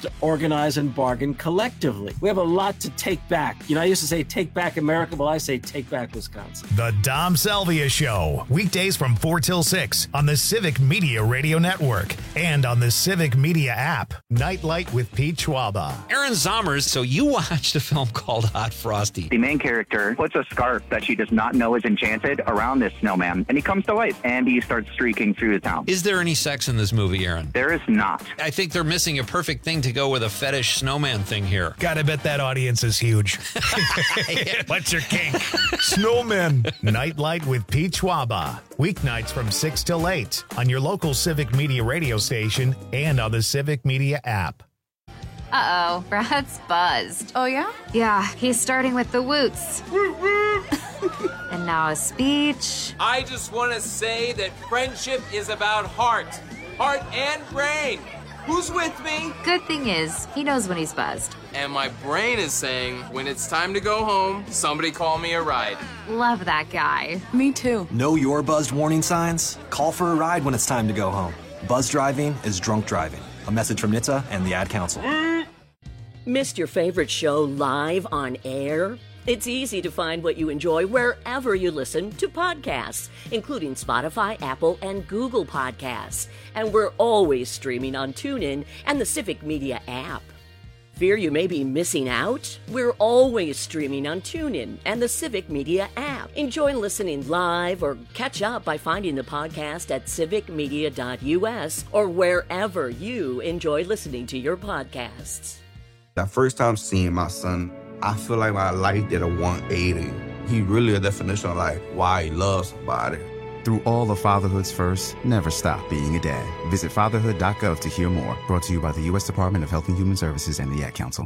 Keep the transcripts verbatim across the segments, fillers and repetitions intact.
to organize and bargain collectively. We have a lot to take back. You know, I used to say take back America, well, I say take back Wisconsin. The Dom Salvia Show, weekdays from four till six on the Civic Media Radio Network and on the Civic Media app. Nightlight with Pete Schwaba. Aaron Zommers, so you watched a film called Hot Frosty. The main character puts a scarf that she does not know is enchanted around this snowman, and he comes to life, and he starts streaking through the town. Is there any sex in this movie, Aaron? There is not. I think they're missing a perfect thing to go with a fetish snowman thing here. Gotta bet that audience is huge. What's your kink? Snowmen. Nightlight with Pete Schwaba. Weeknights from six till eight on your local Civic Media radio station and on the Civic Media app. Uh-oh, Brad's buzzed. Oh, yeah? Yeah, he's starting with the woots. And now a speech. I just want to say that friendship is about heart. Heart and brain. Who's with me? Good thing is, he knows when he's buzzed. And my brain is saying, when it's time to go home, somebody call me a ride. Love that guy. Me too. Know your buzzed warning signs? Call for a ride when it's time to go home. Buzz driving is drunk driving. A message from N H T S A and the Ad Council. Missed your favorite show live on air? It's easy to find what you enjoy wherever you listen to podcasts, including Spotify, Apple, and Google Podcasts. And we're always streaming on TuneIn and the Civic Media app. Fear you may be missing out? We're always streaming on TuneIn and the Civic Media app. Enjoy listening live or catch up by finding the podcast at civic media dot U S or wherever you enjoy listening to your podcasts. That first time seeing my son, I feel like my life did a one eighty. He really a definition of like why he loves somebody. Through all of fatherhood's first, never stop being a dad. Visit fatherhood dot gov to hear more. Brought to you by the U S Department of Health and Human Services and the Ad Council.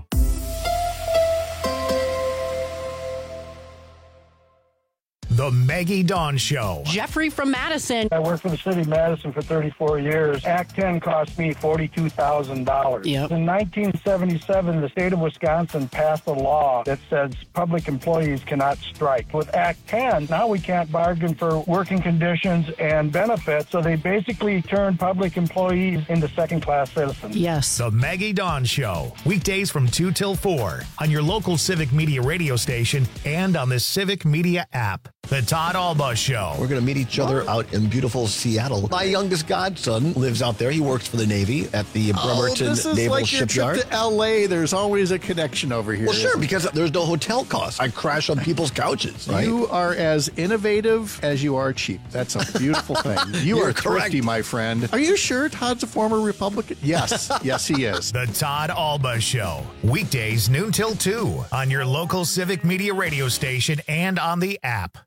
The Maggie Dawn Show. Jeffrey from Madison. I worked for the city of Madison for thirty-four years. Act ten cost me forty-two thousand dollars. Yep. In nineteen seventy-seven, the state of Wisconsin passed a law that says public employees cannot strike. With Act ten, now we can't bargain for working conditions and benefits, so they basically turn public employees into second-class citizens. Yes. The Maggie Dawn Show. Weekdays from two till four on your local Civic Media radio station and on the Civic Media app. The Todd Alba Show. We're going to meet each other out in beautiful Seattle. My youngest godson lives out there. He works for the Navy at the Bremerton oh, this is Naval like Shipyard. Your trip to L A. There's always a connection over here. Well, sure, because there's no hotel costs. I crash on people's couches, right? You are as innovative as you are cheap. That's a beautiful thing. You You're are thrifty, correct. my friend. Are you sure Todd's a former Republican? Yes. Yes, he is. The Todd Alba Show. Weekdays noon till two on your local Civic Media radio station and on the app.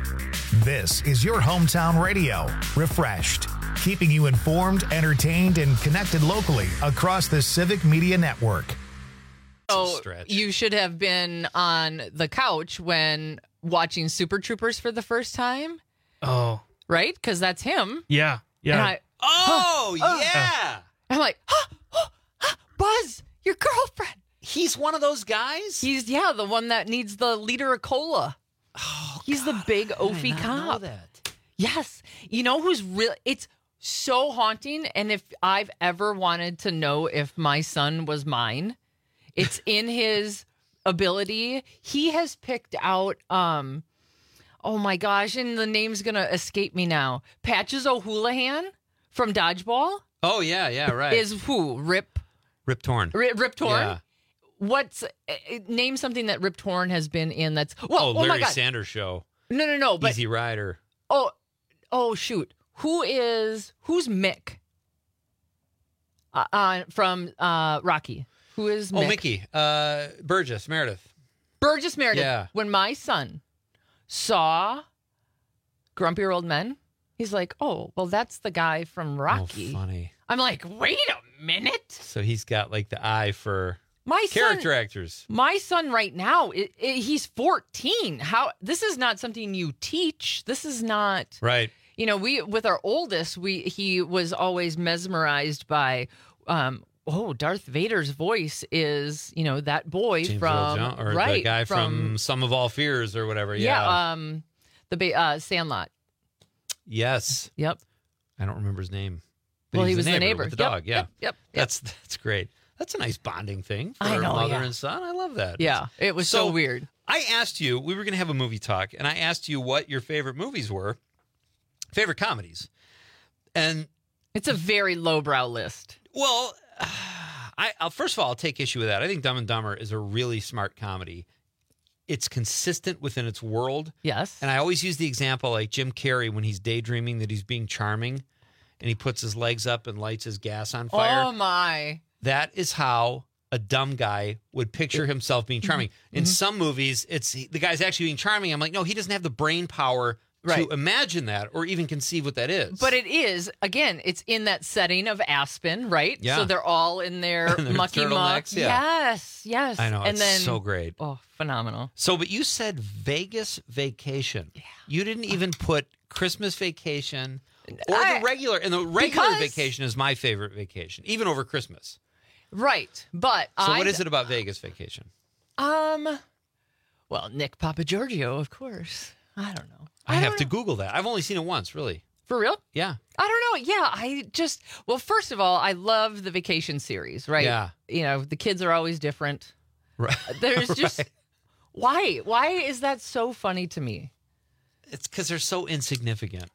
This is your hometown radio, refreshed, keeping you informed, entertained, and connected locally across the Civic Media Network. So you should have been on the couch when watching Super Troopers for the first time. Oh. Right? Because that's him. Yeah. Yeah. And I, oh, oh, yeah. I'm like, oh, oh, oh, Buzz, your girlfriend. He's one of those guys? He's, yeah, the one that needs the liter of cola. Oh, He's God, the big oafy I know cop. that. Yes. You know who's real? It's so haunting. And if I've ever wanted to know if my son was mine, it's in his ability. He has picked out, um, oh my gosh, and the name's going to escape me now. Patches O'Houlihan from Dodgeball. Oh, yeah, yeah, right. Is who? Rip? Rip Torn. Rip, Rip Torn? Yeah. What's, uh, name something that Rip Torn has been in that's, well, oh, oh Larry my God. Sanders Show. No, no, no. But, Easy Rider. Oh, oh, shoot. Who is, who's Mick? Uh, uh, from uh, Rocky. Who is Mick? Oh, Mickey. Uh, Burgess Meredith. Burgess Meredith. Yeah. When my son saw Grumpier Old Men, he's like, oh, well, that's the guy from Rocky. Oh, funny. I'm like, wait a minute. So he's got like the eye for My character son, actors. My son right now, it, it, he's fourteen. How this is not something you teach. This is not right. You know, we with our oldest, we he was always mesmerized by, um, oh, Darth Vader's voice is, you know, that boy James from Earl Jones, or right the guy from, from Sum of All Fears or whatever. Yeah, yeah um, the ba- uh, Sandlot. Yes. Yep. I don't remember his name. But Well, he he was the the neighbor, neighbor. with the Yep, dog. Yeah, yep, yep, yep. That's that's great. That's a nice bonding thing for I know, mother yeah. and son. I love that. Yeah, it was so, weird. I asked you, we were going to have a movie talk, and I asked you what your favorite movies were, favorite comedies. And it's a very lowbrow list. Well, I I'll, first of all, I'll take issue with that. I think Dumb and Dumber is a really smart comedy. It's consistent within its world. Yes. And I always use the example like Jim Carrey when he's daydreaming that he's being charming and he puts his legs up and lights his gas on fire. Oh, my. That is how a dumb guy would picture himself being charming. Mm-hmm. In some movies, it's the guy's actually being charming. I'm like, no, he doesn't have the brain power Right. to imagine that or even conceive what that is. But it is, again, it's in that setting of Aspen, right? Yeah. So they're all in their And their mucky muck. turtlenecks, yeah. Yes, yes. I know, and it's then, so great. Oh, phenomenal. So, but you said Vegas Vacation. Yeah. You didn't even put Christmas Vacation or I- the regular. And the regular because- vacation is my favorite vacation, even over Christmas. Right. But So, I, what is it about Vegas Vacation? Um, well, Nick Papagiorgio, of course. I don't know. I, I have don't to know. Google that. I've only seen it once, really. For real? Yeah. I don't know. Yeah, I just, well, first of all, I love the vacation series, right? Yeah. You know, the kids are always different. Right. There's just, Right. why? Why is that so funny to me? It's because they're so insignificant.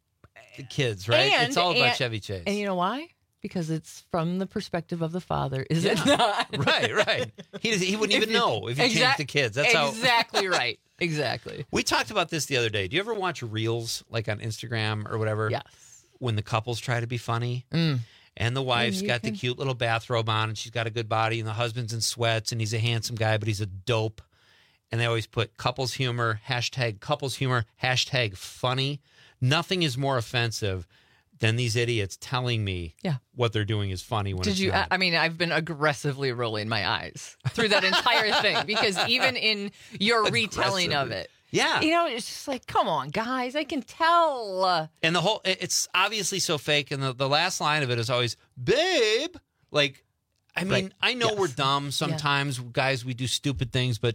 The kids, right? And- it's all about and- Chevy Chase. And you know why? Because it's from the perspective of the father, is Yeah. it not? right, right. He, he wouldn't If even you- know if you Exact- changed the kids. That's how. Exactly right. Exactly. We talked about this the other day. Do you ever watch reels like on Instagram or whatever? Yes. When the couples try to be funny Mm. and the wife's you got can- the cute little bathrobe on and she's got a good body and the husband's in sweats and he's a handsome guy, but he's a dope. And they always put couples humor, hashtag couples humor, hashtag funny. Nothing is more offensive than these idiots telling me Yeah. what they're doing is funny when Did it's you? not. I mean, I've been aggressively rolling my eyes through that entire thing because even in your retelling of it, Yeah. you know, it's just like, come on, guys, I can tell. And the whole, it- it's obviously so fake. And the, the last line of it is always, babe. Like, I mean, Right. I know Yes. we're dumb sometimes, guys, we do stupid things, but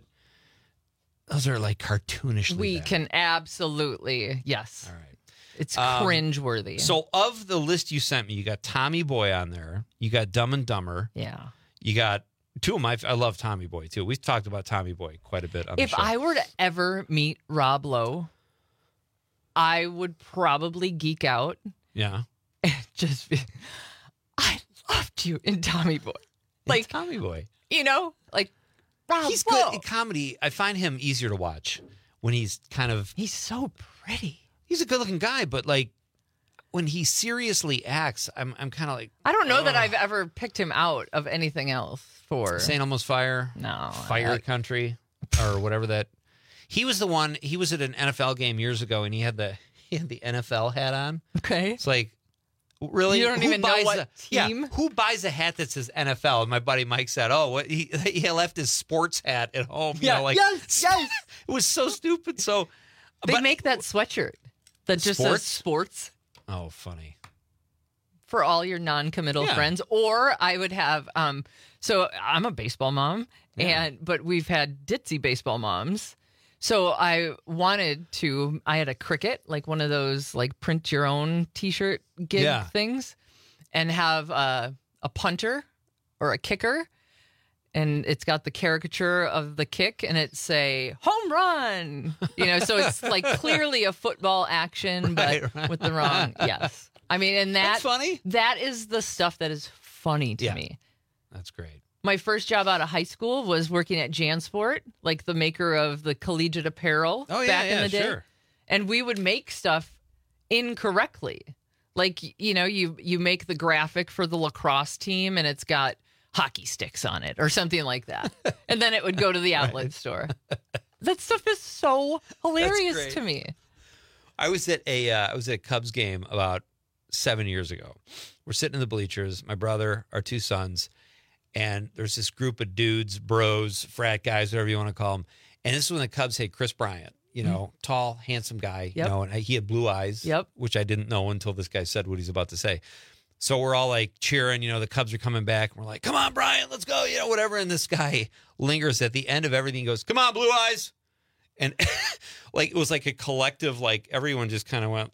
those are like cartoonishly We bad. can absolutely, yes. All right. It's Um, cringeworthy. So, of the list you sent me, you got Tommy Boy on there. You got Dumb and Dumber. yeah. You got two of my, I love Tommy Boy too. We've talked about Tommy Boy quite a bit on If the show. I were to ever meet Rob Lowe, I would probably geek out yeah. and just be, I loved you in Tommy Boy. Like Like, Tommy Boy. you know, like, Rob He's Lowe. good in comedy. I find him easier to watch when he's kind of, He's so pretty. he's a good looking guy, but like when he seriously acts, I'm I'm kind of like I don't know that ugh. I've ever picked him out of anything else for. Saint Elmo's Fire, No. Fire I- Country, or whatever that. He was the one. He was at an N F L game years ago, and he had the he had the N F L hat on. Okay. It's like, really? You don't Who even know buys what a, team? Yeah, who buys a hat that says N F L? And my buddy Mike said, "Oh, what he he left his sports hat at home." You Yeah, know, like yes, yes. It was so stupid. So They but- make that sweatshirt that just Sports? says sports Oh, funny. for all your non-committal Yeah. friends. Or I would have, um, so I'm a baseball mom, Yeah. and but we've had ditzy baseball moms. So I wanted to, I had a cricket, like one of those like print your own t-shirt gig Yeah. things, and have uh, a punter or a kicker. And it's got the caricature of the kick, and it say home run. You know, so it's like clearly a football action, but Right, right. with the wrong. Yes, I mean, and that That's funny. That is the stuff that is funny to Yeah. me. That's great. My first job out of high school was working at JanSport, like the maker of the collegiate apparel Oh, yeah, back in yeah, the day. sure. And we would make stuff incorrectly. Like, you know, you you make the graphic for the lacrosse team and it's got hockey sticks on it or something like that. And then it would go to the outlet store. That stuff is so hilarious great. to me. I was at a uh, I was at a Cubs game about seven years ago. We're sitting in the bleachers, my brother, our two sons, and there's this group of dudes, bros, frat guys, whatever you want to call them. And this is when the Cubs had Chris Bryant, you know, tall, handsome guy, you Yep. know, and he had blue eyes, Yep. which I didn't know until this guy said what he's about to say. So we're all like cheering, you know, the Cubs are coming back. And we're like, come on, Bryant, let's go, you know, whatever. And this guy lingers at the end of everything. He goes, come on, blue eyes. And like, it was like a collective, like everyone just kind of went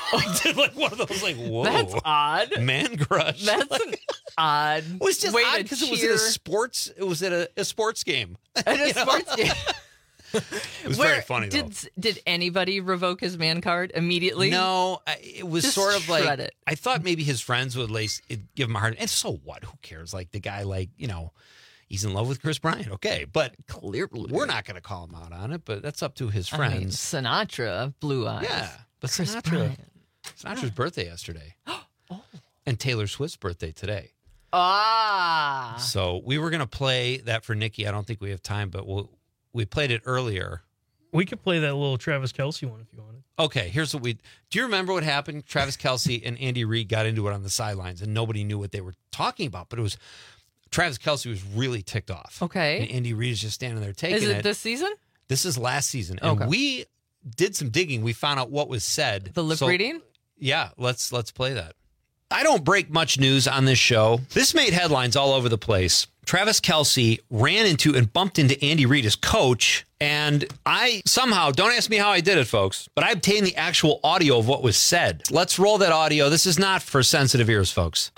Did like one of those like whoa. That's odd. Man crush. That's like, an odd. It was just way odd to because it was at a sports. It was at a, a sports game. At a You know? sports game. It was Where, very funny did, though. Did anybody revoke his man card immediately? No, I, it was Just sort of like shred it. I thought maybe his friends would at least give him a hard. And so what? Who cares? Like the guy, like you know, he's in love with Chris Bryant. Okay, but clearly we're not going to call him out on it. But that's up to his I mean, friends. Sinatra, Blue Eyes. Yeah, but Chris Sinatra. Bryant. Sinatra's birthday yesterday, and Taylor Swift's birthday today. Ah. So we were going to play that for Nikki. I don't think we have time, but we'll we played it earlier. We could play that little Travis Kelce one if you wanted. Okay, here's what we do. You remember what happened? Travis Kelce and Andy Reid got into it on the sidelines, and nobody knew what they were talking about. But it was Travis Kelce was really ticked off. Okay, and Andy Reid is just standing there taking it. Is it, it this season? This is last season, and Okay. we did some digging. We found out what was said. The lip So- reading? Yeah, let's let's play that. I don't break much news on this show. This made headlines all over the place. Travis Kelce ran into and bumped into Andy Reid, his coach, and I somehow, don't ask me how I did it, folks, but I obtained the actual audio of what was said. Let's roll that audio. This is not for sensitive ears, folks.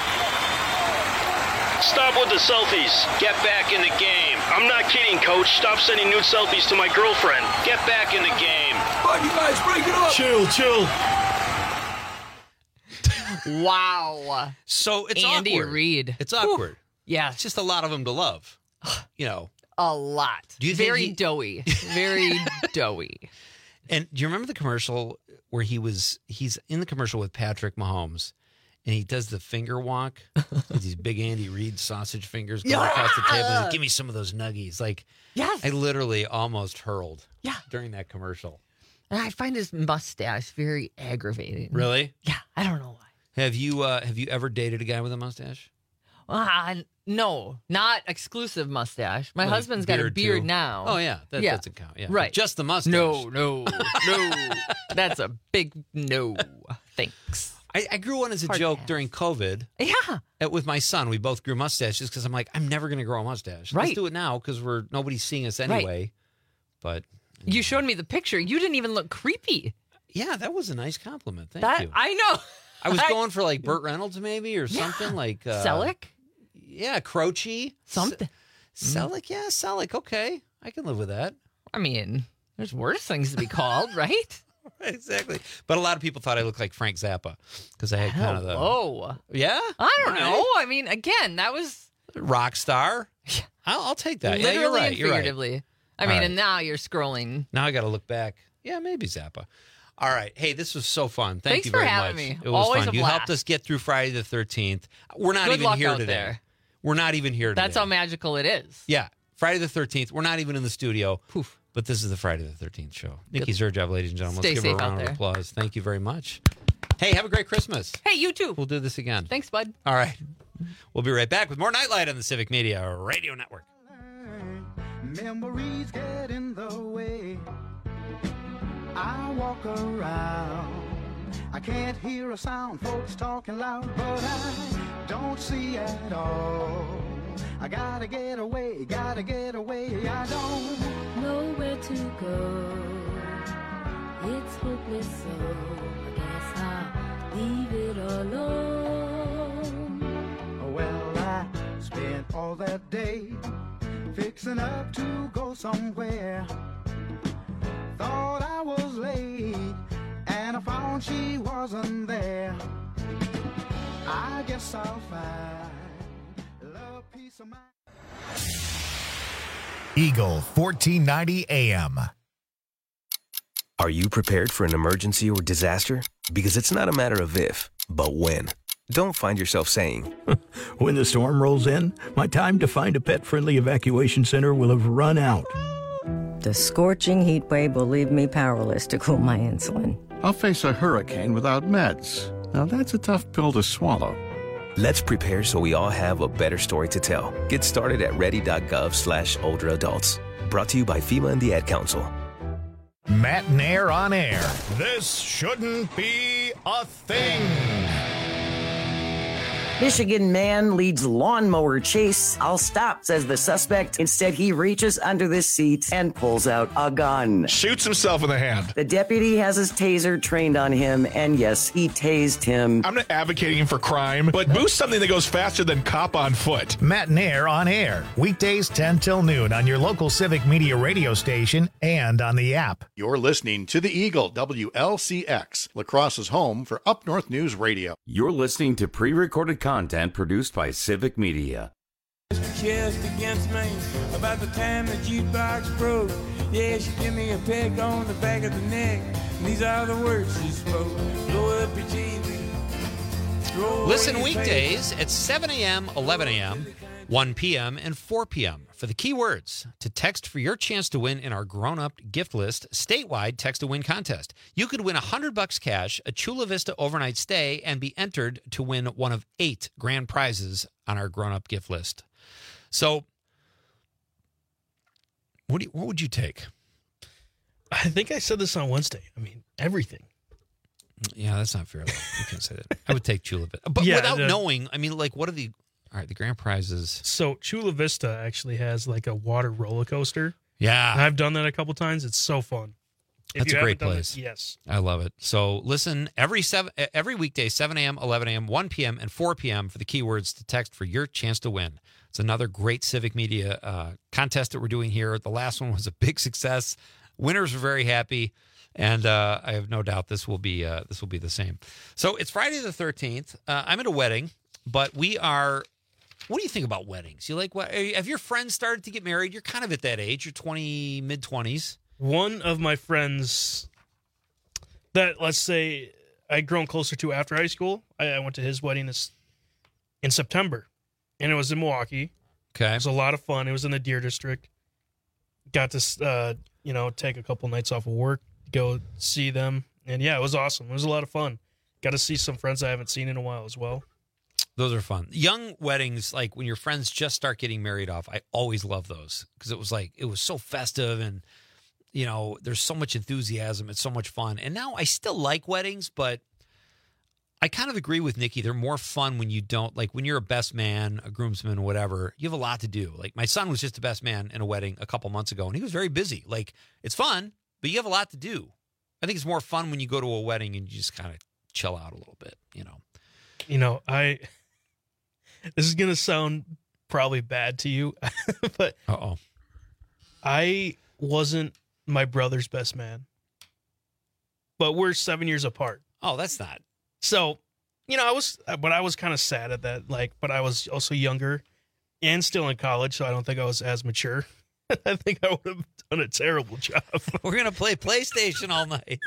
Stop with the selfies. Get back in the game. I'm not kidding, coach. Stop sending nude selfies to my girlfriend. Get back in the game. Come on, you guys, break it up. Chill, chill. Wow. So it's Andy awkward. Reid. It's awkward. Yeah. It's just a lot of them to love. You know. A lot. Do you think Very he- doughy. Very doughy. And do you remember the commercial where he was, he's in the commercial with Patrick Mahomes and he does the finger walk with these big Andy Reid sausage fingers going Yeah! across the table. And he's, give me some of those nuggies. Like, Yes. I literally almost hurled Yeah. during that commercial. And I find his mustache very aggravating. Really? Yeah. I don't know why. Have you uh, have you ever dated a guy with a mustache? Uh, no, not exclusive mustache. My Like husband's got a beard, beard too? now. Oh, yeah. That Yeah. doesn't count. Yeah. Right. Just the mustache. No, no, no. That's a big no. Thanks. I, I grew one as a Hard joke pass. during COVID. Yeah. Uh, With my son, we both grew mustaches because I'm like, I'm never going to grow a mustache. Let's Right. do it now because we're nobody's seeing us Right. anyway. But You showed me the picture. You didn't even look creepy. yeah, that was a nice compliment. Thank that you. I know. I was I- going for like Burt Reynolds maybe or something like uh, Selleck? Yeah, Croce. Something. S- Selleck, yeah, Selleck. Okay, I can live with that. I mean, there's worse things to be called, right? Exactly. But a lot of people thought I looked like Frank Zappa because I had kind of the Hello. yeah. I don't All know. right. I mean, again, that was rock star. I'll, I'll take that. literally yeah, you're right. and You're right. figuratively. I All mean, right. and now you're scrolling. Now I got to look back. Yeah, maybe Zappa. All right. Hey, this was so fun. Thank Thanks you for very having much. me. It was Always fun. a You helped blast. us get through Friday the thirteenth. We're not Good even luck here out today. there. We're not even here today. That's how magical it is. Yeah. Friday the thirteenth. We're not even in the studio. Poof. But this is the Friday the thirteenth show. Nikki Zerjob, ladies and gentlemen. Stay Let's give her a safe out round of there. applause. Thank you very much. Hey, have a great Christmas. Hey, you too. We'll do this again. Thanks, bud. All right. We'll be right back with more Nightlight on the Civic Media Radio Network. Memories get in the way. I walk around. I can't hear a sound, folks talking loud, but I don't see at all. I gotta get away, gotta get away. I don't know where to go. It's hopeless, so I guess I'll leave it alone. Well, I spent all that day fixing up to go somewhere. Thought I was late, and I found she wasn't there. I guess I'll find a piece of mind. Eagle fourteen ninety A M. Are you prepared for an emergency or disaster? Because it's not a matter of if, but when. Don't find yourself saying, when the storm rolls in, my time to find a pet-friendly evacuation center will have run out. The scorching heat wave will leave me powerless to cool my insulin. I'll face a hurricane without meds. Now that's a tough pill to swallow. Let's prepare so we all have a better story to tell. Get started at ready.gov slash older adults. Brought to you by FEMA and the Ad Council. Matt and Air on air. This shouldn't be a thing. Michigan man leads lawnmower chase. I'll stop, says the suspect. Instead, he reaches under the seat and pulls out a gun. Shoots himself in the hand. The deputy has his taser trained on him, and yes, he tased him. I'm not advocating for crime, but boost something that goes faster than cop on foot. Matt and Air on air. Weekdays ten till noon on your local Civic Media radio station and on the app. You're listening to The Eagle, W L C X, La Crosse's home for Up North News Radio. You're listening to pre-recorded content produced by Civic Media. Chest against me about the time the jukebox broke. Yeah, she give me a peck on the back of the neck. And these are the words she spoke. Blow up your T V. Listen weekdays at seven a.m., eleven a.m., one p.m., and four p.m. for the keywords to text for your chance to win in our grown-up gift list statewide text-to-win contest. You could win one hundred bucks cash, a Chula Vista overnight stay, and be entered to win one of eight grand prizes on our grown-up gift list. So, what do you, what would you take? I think I said this on Wednesday. I mean, everything. Yeah, that's not fair. Though. You can't say that. I would take Chula Vista, but Yeah, without the- knowing. I mean, like, what are the all right? The grand prizes. So Chula Vista actually has like a water roller coaster. Yeah, And I've done that a couple times. It's so fun. If That's you a great haven't done it, place. yes. I love it. So listen every seven every weekday, seven a.m., eleven a.m., one p.m., and four p.m. for the keywords to text for your chance to win. It's another great Civic Media uh, contest that we're doing here. The last one was a big success. Winners were very happy, and uh, I have no doubt this will be uh, this will be the same. So it's Friday the thirteenth. Uh, I'm at a wedding, but we are. What do you think about weddings? You like what? Have your friends started to get married? You're kind of at that age. You're twenty, mid twenties. One of my friends that, let's say, I'd grown closer to after high school, I, I went to his wedding this, in September, and it was in Milwaukee. Okay. It was a lot of fun. It was in the Deer District. Got to, uh, you know, take a couple nights off of work, go see them. And, yeah, it was awesome. It was a lot of fun. Got to see some friends I haven't seen in a while as well. Those are fun. Young weddings, like when your friends just start getting married off, I always love those because it was like, it was so festive and, you know, there's so much enthusiasm. It's so much fun. And now I still like weddings, but I kind of agree with Nikki. They're more fun when you don't, like when you're a best man, a groomsman, whatever, you have a lot to do. Like my son was just a best man in a wedding a couple months ago and he was very busy. Like it's fun, but you have a lot to do. I think it's more fun when you go to a wedding and you just kind of chill out a little bit, you know. You know, I, this is going to sound probably bad to you, but Uh-oh. I wasn't my brother's best man, but we're seven years apart. Oh, that's not. So, you know, I was, but I was kind of sad at that. Like, but I was also younger and still in college, so I don't think I was as mature. I think I would have done a terrible job. We're going to play PlayStation all night.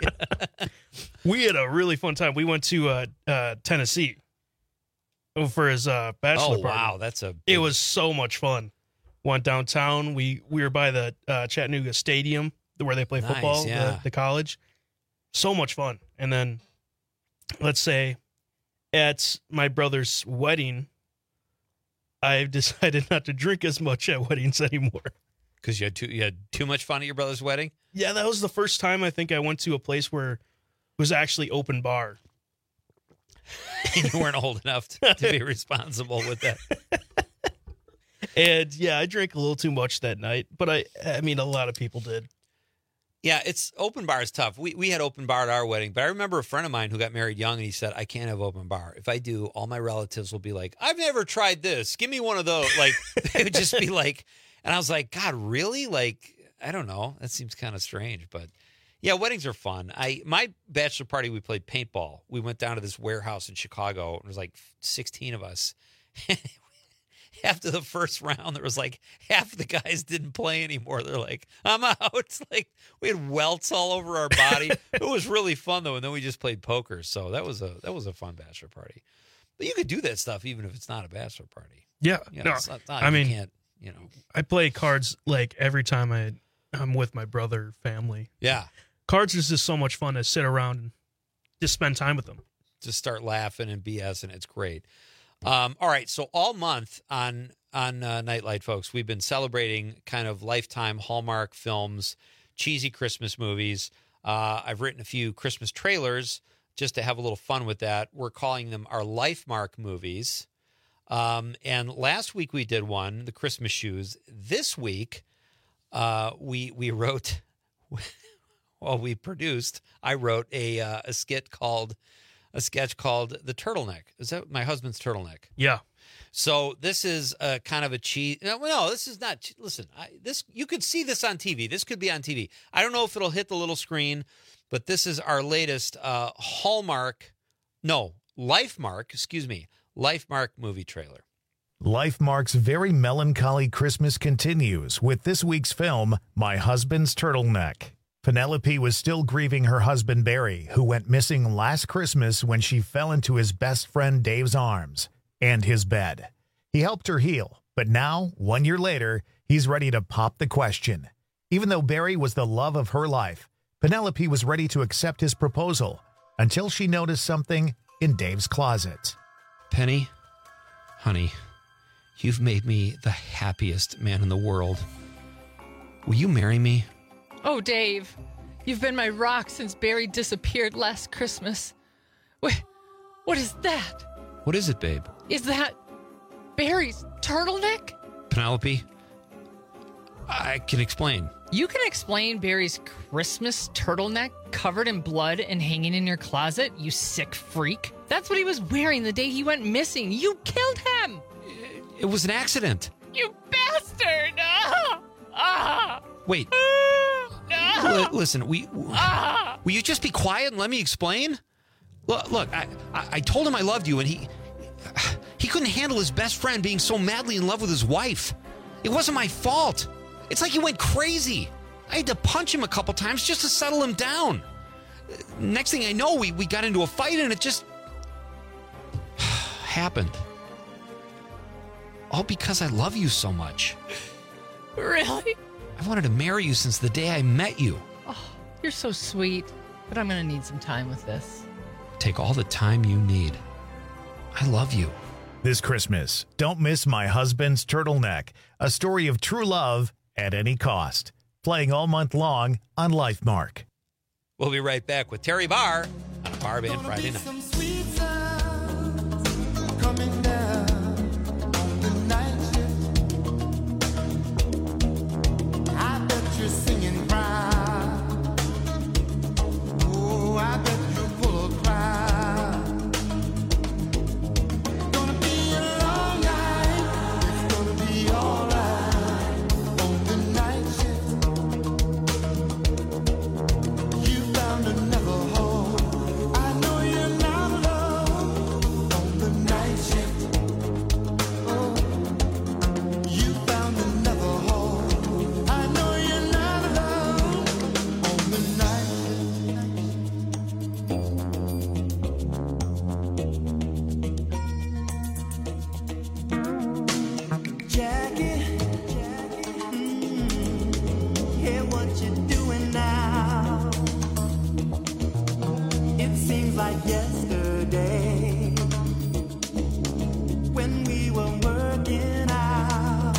We had a really fun time. We went to uh, uh, Tennessee for his uh, bachelor Oh, party. wow. That's a. It was so much fun. Went downtown. We we were by the uh, Chattanooga Stadium where they play Nice, football, yeah. the, the college. So much fun. And then, let's say, at my brother's wedding, I've decided not to drink as much at weddings anymore. Because you had too you had too much fun at your brother's wedding? Yeah, that was the first time I think I went to a place where it was actually open bar. You weren't old enough to, to be responsible with that. And yeah, I drank a little too much that night, but I I mean a lot of people did. Yeah, it's open bar is tough. We we had open bar at our wedding, but I remember a friend of mine who got married young and he said, I can't have open bar. If I do, all my relatives will be like, I've never tried this. Give me one of those. Like they would just be like, and I was like, God, really? Like, I don't know. That seems kind of strange, but yeah, weddings are fun. I my bachelor party, we played paintball. We went down to this warehouse in Chicago. And there was like sixteen of us. After the first round, there was like half the guys didn't play anymore. They're like, I'm out. It's like we had welts all over our body. It was really fun though, and then we just played poker. So that was a that was a fun bachelor party. But you could do that stuff even if it's not a bachelor party. Yeah, You know, no, it's not- not- I you mean, can't, you know. I play cards like every time I I'm with my brother family. Yeah. Cards is just so much fun to sit around and just spend time with them. Just start laughing and B S, and it's great. Um, all right, so all month on on uh, Nightlight, folks, we've been celebrating kind of lifetime Hallmark films, cheesy Christmas movies. Uh, I've written a few Christmas trailers just to have a little fun with that. We're calling them our LifeMark movies. Um, and last week we did one, the Christmas shoes. This week uh, we we wrote, well, we produced. I wrote a uh, a skit called a sketch called The Turtleneck. Is that my husband's turtleneck? Yeah. So this is a kind of a cheat. No, no, this is not. Listen, I, this you could see this on T V. This could be on T V. I don't know if it'll hit the little screen, but this is our latest uh, Hallmark, no, Lifemark, excuse me, Lifemark movie trailer. Lifemark's very melancholy Christmas continues with this week's film, My Husband's Turtleneck. Penelope was still grieving her husband Barry, who went missing last Christmas when she fell into his best friend Dave's arms and his bed. He helped her heal, but now, one year later, he's ready to pop the question. Even though Barry was the love of her life, Penelope was ready to accept his proposal until she noticed something in Dave's closet. Penny, honey, you've made me the happiest man in the world. Will you marry me? Oh, Dave, you've been my rock since Barry disappeared last Christmas. Wait, what is that? What is it, babe? Is that Barry's turtleneck? Penelope, I can explain. You can explain Barry's Christmas turtleneck covered in blood and hanging in your closet, you sick freak? That's what he was wearing the day he went missing. You killed him! It was an accident. You bastard! Ah! Ah! Wait. Ah! L- listen, we, Ah! will you just be quiet and let me explain? Look, look I, I, I told him I loved you, and he he couldn't handle his best friend being so madly in love with his wife. It wasn't my fault. It's like he went crazy. I had to punch him a couple times just to settle him down. Next thing I know, we, we got into a fight, and it just happened. All because I love you so much. Really? I wanted to marry you since the day I met you. Oh, you're so sweet, but I'm going to need some time with this. Take all the time you need. I love you. This Christmas, don't miss My Husband's Turtleneck, a story of true love at any cost. Playing all month long on Lifemark. We'll be right back with Terry Barr on a Bar Band Friday night. Coming down on the night shift. I bet you're singing proud. Oh, I bet you're full of pride. Gonna be a long night. It's gonna be alright on the night shift. You found another home. I know you're not alone on the night shift. Oh, you found another home. I know you're not alone on the night shift. Jackie, mm, hear what you're doing now. It seems like yesterday when we were working out.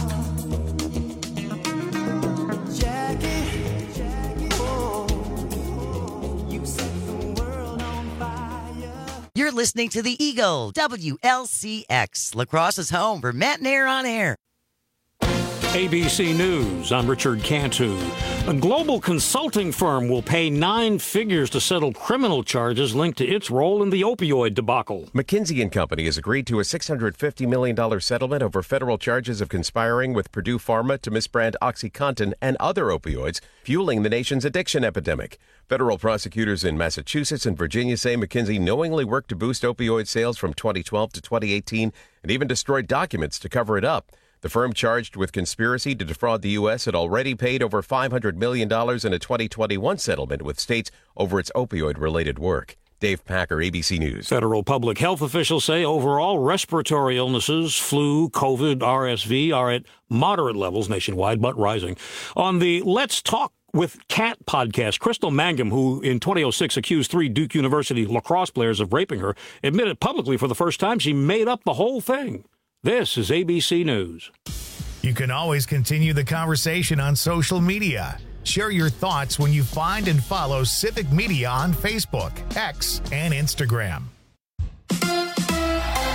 Jackie, Jackie, oh, you set the world on fire. You're listening to The Eagle, W L C X, La Crosse's home for Matt and Air on Air. A B C News, I'm Richard Cantu. A global consulting firm will pay nine figures to settle criminal charges linked to its role in the opioid debacle. McKinsey and Company has agreed to a six hundred fifty million dollars settlement over federal charges of conspiring with Purdue Pharma to misbrand OxyContin and other opioids, fueling the nation's addiction epidemic. Federal prosecutors in Massachusetts and Virginia say McKinsey knowingly worked to boost opioid sales from twenty twelve to twenty eighteen and even destroyed documents to cover it up. The firm charged with conspiracy to defraud the U S had already paid over five hundred million dollars in a twenty twenty-one settlement with states over its opioid-related work. Dave Packer, A B C News. Federal public health officials say overall respiratory illnesses, flu, COVID, R S V, are at moderate levels nationwide, but rising. On the Let's Talk with Kat podcast, Crystal Mangum, who in twenty oh six accused three Duke University lacrosse players of raping her, admitted publicly for the first time she made up the whole thing. This is A B C News. You can always continue the conversation on social media. Share your thoughts when you find and follow Civic Media on Facebook, X, and Instagram.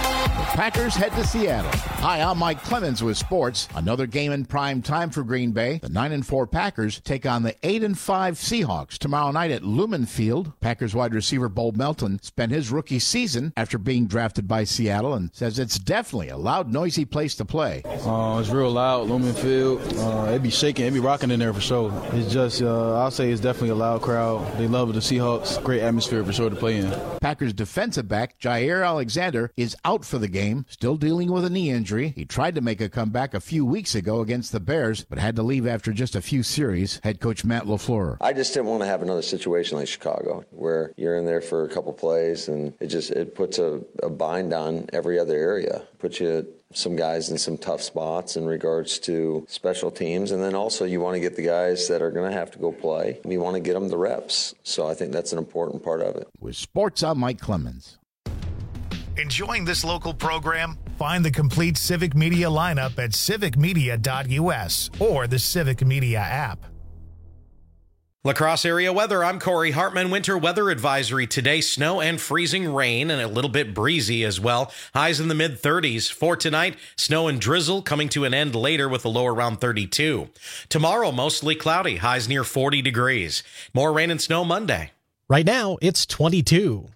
Packers head to Seattle. Hi, I'm Mike Clemens with sports. Another game in prime time for Green Bay. The nine and four Packers take on the eight and five Seahawks tomorrow night at Lumen Field. Packers wide receiver Bo Melton spent his rookie season after being drafted by Seattle and says it's definitely a loud, noisy place to play. Uh, it's real loud, Lumen Field. Uh, it be shaking, it be rocking in there for sure. It's just, uh, I'll say it's definitely a loud crowd. They love the Seahawks. Great atmosphere for sure to play in. Packers defensive back Jair Alexander is out for the game, still dealing with a knee injury. He tried to make a comeback a few weeks ago against the Bears, but had to leave after just a few series. Head coach Matt LaFleur. I just didn't want to have another situation like Chicago, where you're in there for a couple plays and it just it puts a, a bind on every other area. Puts you some guys in some tough spots in regards to special teams, and then also you want to get the guys that are going to have to go play. You want to get them the reps. So I think that's an important part of it. With sports, I'm Mike Clemens. Enjoying this local program? Find the complete Civic Media lineup at civic media dot u s or the Civic Media app. La Crosse area weather. I'm Corey Hartman. Winter weather advisory today. Snow and freezing rain and a little bit breezy as well. Highs in the mid thirties. For tonight, snow and drizzle coming to an end later with a low around thirty-two. Tomorrow, mostly cloudy. Highs near forty degrees. More rain and snow Monday. Right now, it's twenty-two.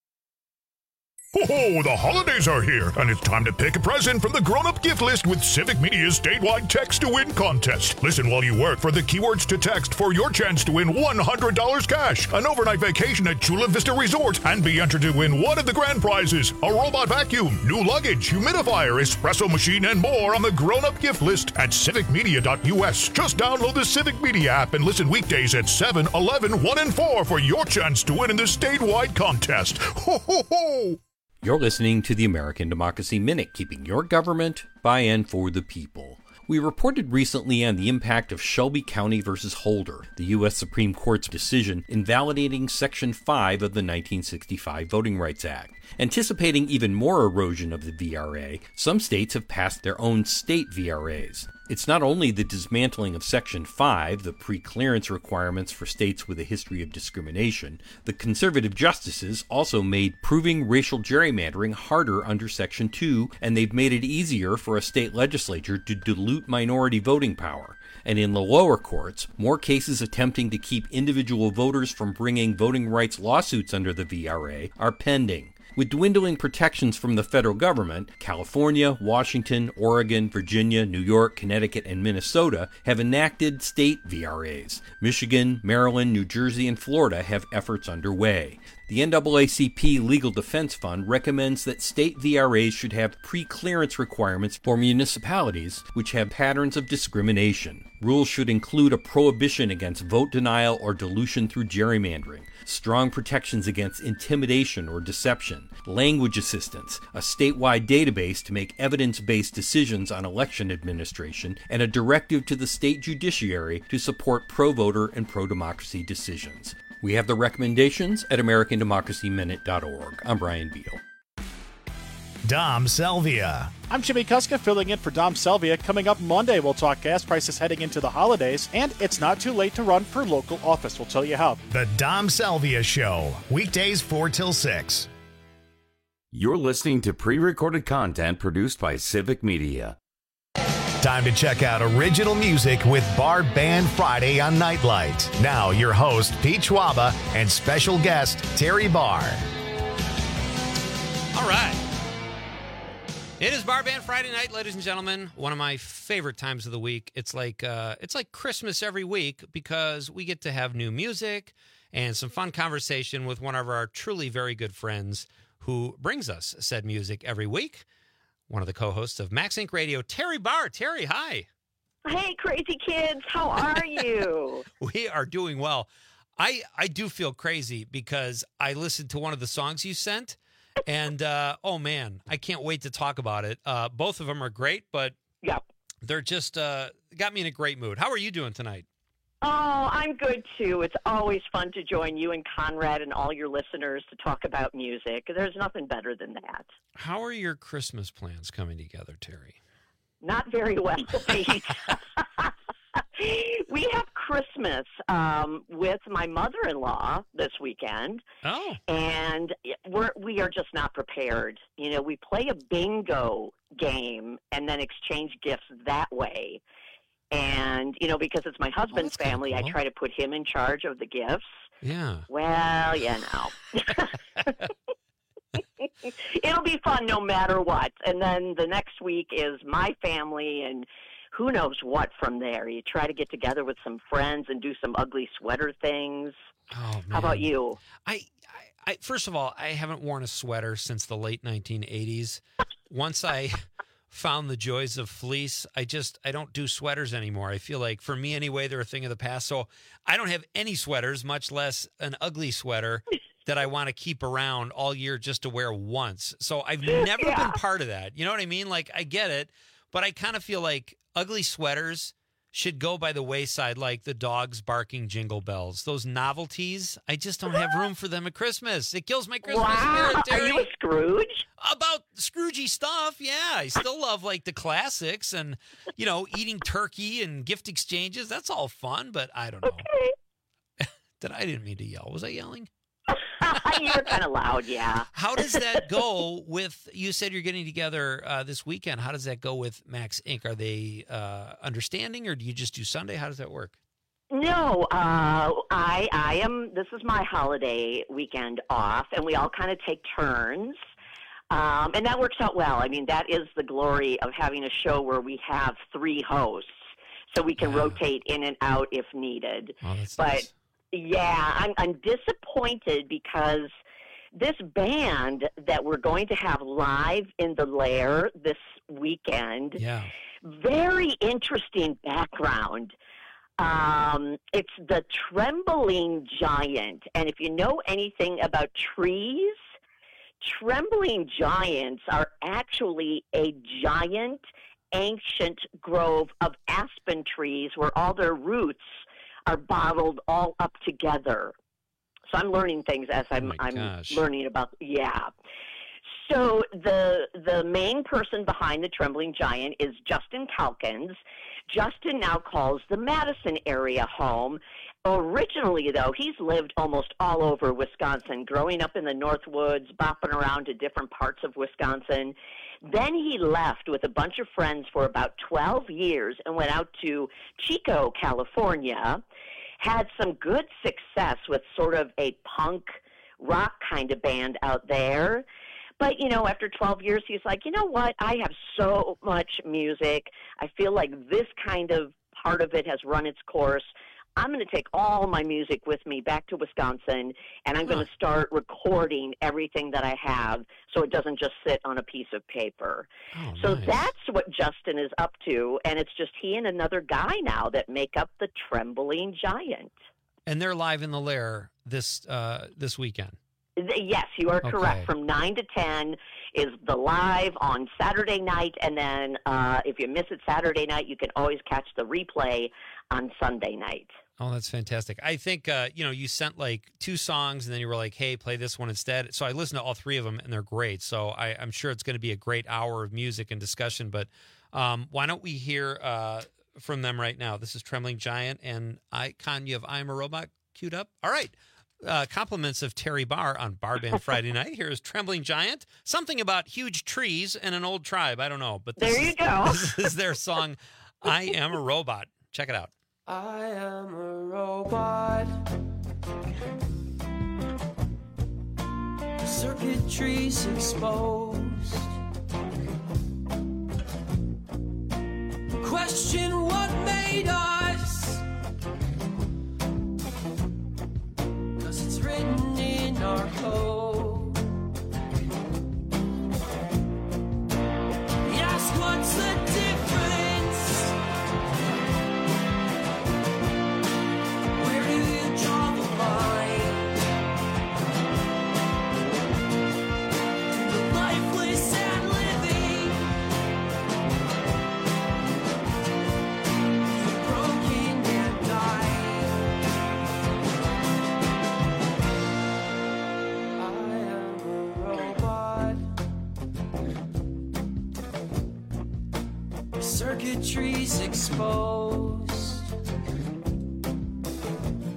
Oh, the holidays are here, and it's time to pick a present from the grown-up gift list with Civic Media's statewide text-to-win contest. Listen while you work for the keywords to text for your chance to win one hundred dollars cash, an overnight vacation at Chula Vista Resort, and be entered to win one of the grand prizes, a robot vacuum, new luggage, humidifier, espresso machine, and more on the grown-up gift list at civic media dot u s. Just download the Civic Media app and listen weekdays at seven, eleven, one, and four for your chance to win in the statewide contest. Ho, ho, ho! You're listening to the American Democracy Minute, keeping your government by and for the people. We reported recently on the impact of Shelby County versus Holder, the U S Supreme Court's decision invalidating Section five of the nineteen sixty-five Voting Rights Act. Anticipating even more erosion of the V R A, some states have passed their own state V R As. It's not only the dismantling of Section five, the pre-clearance requirements for states with a history of discrimination. The conservative justices also made proving racial gerrymandering harder under Section two, and they've made it easier for a state legislature to dilute minority voting power. And in the lower courts, more cases attempting to keep individual voters from bringing voting rights lawsuits under the V R A are pending. With dwindling protections from the federal government, California, Washington, Oregon, Virginia, New York, Connecticut, and Minnesota have enacted state V R As. Michigan, Maryland, New Jersey, and Florida have efforts underway. The N double A C P Legal Defense Fund recommends that state V R As should have pre-clearance requirements for municipalities which have patterns of discrimination. Rules should include a prohibition against vote denial or dilution through gerrymandering, strong protections against intimidation or deception, language assistance, a statewide database to make evidence-based decisions on election administration, and a directive to the state judiciary to support pro-voter and pro-democracy decisions. We have the recommendations at american democracy minute dot org. I'm Brian Beal. Dom Selvia. I'm Jimmy Kuska filling in for Dom Selvia. Coming up Monday, we'll talk gas prices heading into the holidays, and it's not too late to run for local office. We'll tell you how. The Dom Selvia Show, weekdays four till six. You're listening to pre-recorded content produced by Civic Media. Time to check out original music with Bar Band Friday on Nightlight. Now, your host, Pete Schwaba, and special guest, Terry Barr. All right. It is Bar Band Friday night, ladies and gentlemen. One of my favorite times of the week. It's like uh, it's like Christmas every week because we get to have new music and some fun conversation with one of our truly very good friends who brings us said music every week. One of the co-hosts of Max Inc Radio, Terry Barr. Terry, hi. Hey, crazy kids. How are you? We are doing well. I, I do feel crazy because I listened to one of the songs you sent, and, uh, oh, man, I can't wait to talk about it. Uh, both of them are great, but yep. they're just uh, got me in a great mood. How are you doing tonight? Oh, I'm good, too. It's always fun to join you and Conrad and all your listeners to talk about music. There's nothing better than that. How are your Christmas plans coming together, Terry? Not very well, Pete. We have Christmas um, with my mother-in-law this weekend. Oh. And we're, we are just not prepared. You know, we play a bingo game and then exchange gifts that way. And, you know, because it's my husband's oh, family, cool. I try to put him in charge of the gifts. Yeah. Well, you know. It'll be fun no matter what. And then the next week is my family and who knows what from there. You try to get together with some friends and do some ugly sweater things. Oh, man. How about you? I, I, I first of all, I haven't worn a sweater since the late nineteen eighties. Once I found the joys of fleece, I just, I don't do sweaters anymore. I feel like, for me anyway, they're a thing of the past. So I don't have any sweaters, much less an ugly sweater that I want to keep around all year just to wear once. So I've never Yeah. been part of that. You know what I mean? Like, I get it, but I kind of feel like ugly sweaters should go by the wayside, like the dogs barking jingle bells. Those novelties, I just don't have room for them at Christmas. It kills my Christmas Wow. spirit, Are Terry. you a Scrooge? About Scroogey stuff, yeah. I still love, like, the classics and, you know, eating turkey and gift exchanges. That's all fun, but I don't know. Okay. Did I didn't mean to yell. Was I yelling? You were kind of loud, yeah. How does that go with, you said you're getting together uh, this weekend. How does that go with Max Incorporated? Are they uh, understanding, or do you just do Sunday? How does that work? No, uh, I I am. This is my holiday weekend off, and we all kind of take turns, um, and that works out well. I mean, that is the glory of having a show where we have three hosts, so we can Yeah. rotate in and out if needed. Oh, that's but nice. yeah, I'm I'm disappointed because this band that we're going to have live in the Lair this weekend, Yeah. very interesting background. Um, it's the Trembling Giant. And if you know anything about trees, Trembling Giants are actually a giant, ancient grove of aspen trees where all their roots are bottled all up together. So I'm learning things as I'm, my I'm gosh. learning about, yeah. So the the main person behind the Trembling Giant is Justin Calkins. Justin now calls the Madison area home. Originally, though, he's lived almost all over Wisconsin, growing up in the North Woods, bopping around to different parts of Wisconsin. Then he left with a bunch of friends for about twelve years and went out to Chico, California, had some good success with sort of a punk rock kind of band out there. But, you know, after twelve years, he's like, you know what? I have so much music. I feel like this kind of part of it has run its course. I'm going to take all my music with me back to Wisconsin, and I'm going to start recording everything that I have so it doesn't just sit on a piece of paper. Oh, so nice. that's what Justin is up to, and it's just he and another guy now that make up the Trembling Giant. And they're live in the Lair this uh, this weekend. Yes, you are Okay. correct. From nine to ten is the live on Saturday night, and then uh, if you miss it Saturday night, you can always catch the replay on Sunday night. Oh, that's fantastic. I think, uh, you know, you sent like two songs and then you were like, hey, play this one instead. So I listened to all three of them and they're great. So I, I'm sure it's going to be a great hour of music and discussion. But um, why don't we hear uh, from them right now? This is Trembling Giant and I, Con, you have I Am a Robot queued up. All right. Uh, compliments of Terry Barr on Bar Band Friday night. Here is Trembling Giant. Something about huge trees and an old tribe. I don't know. But this There you is, go. This is their song, I Am a Robot. Check it out. I am a robot. Circuitry's exposed. Question what made us. 'Cause it's written in our code. Yes, what's the difference? Where do you draw the line? The lifeless and living, the broken and dying. I am a robot. Circuitry's exposed.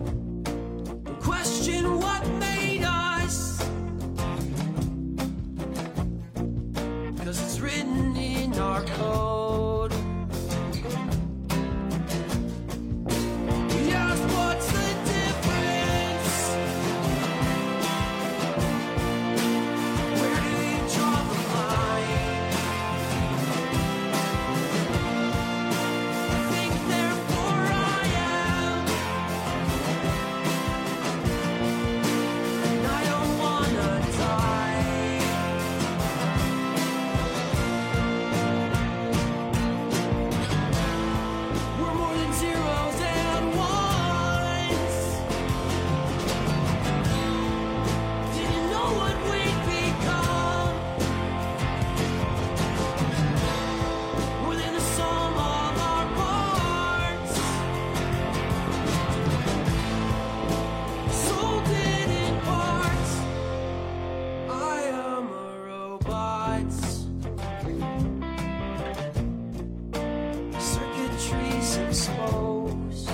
face exposed.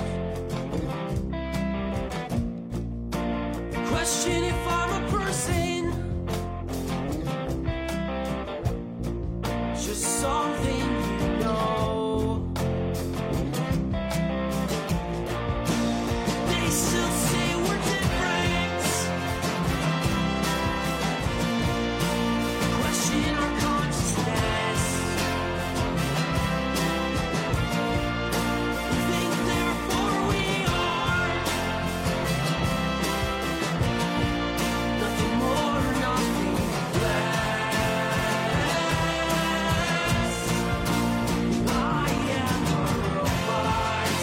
Question if I'm a person, just something you know. They still say we're different. Question our consciousness. Think therefore we are. Nothing more, nothing less. I am a robot.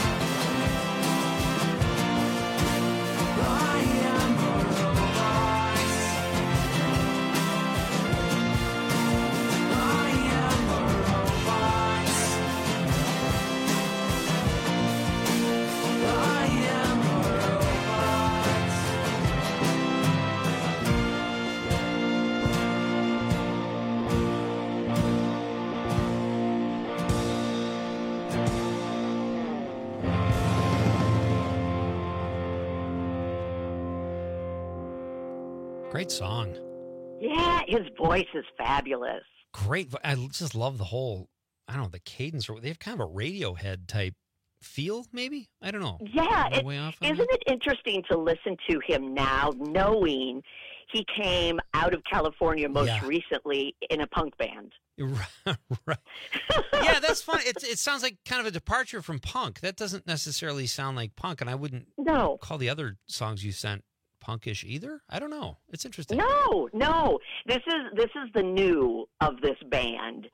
I am a robot. I am a robot. I am a Great song. Yeah, his voice is fabulous. Great. vo- I just love the whole, I don't know, the cadence. Or they have kind of a Radiohead type feel, maybe? I don't know. Yeah, Am I it, way off on isn't it interesting to listen to him now, knowing he came out of California most Yeah. recently in a punk band? Right. Yeah, that's fun. It, it sounds like kind of a departure from punk. That doesn't necessarily sound like punk, and I wouldn't No. call the other songs you sent punkish either. I don't know. It's interesting. No, no. This is this is the new of this band,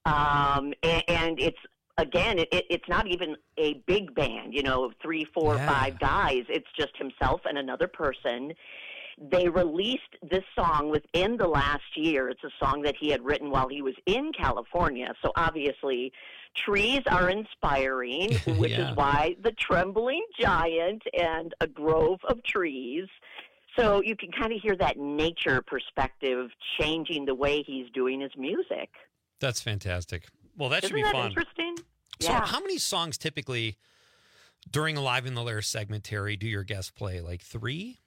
um, and, and it's again, it, it, it's not even a big band. You know, three, four, Yeah. five guys. It's just himself and another person. They released this song within the last year. It's a song that he had written while he was in California. So obviously, trees are inspiring, which Yeah. is why the Trembling Giant and a grove of trees. So you can kind of hear that nature perspective changing the way he's doing his music. That's fantastic. Well, that Isn't should be that fun. interesting? So, Yeah. how many songs typically during a Live in the Lair segment, Terry, do your guests play? Like three?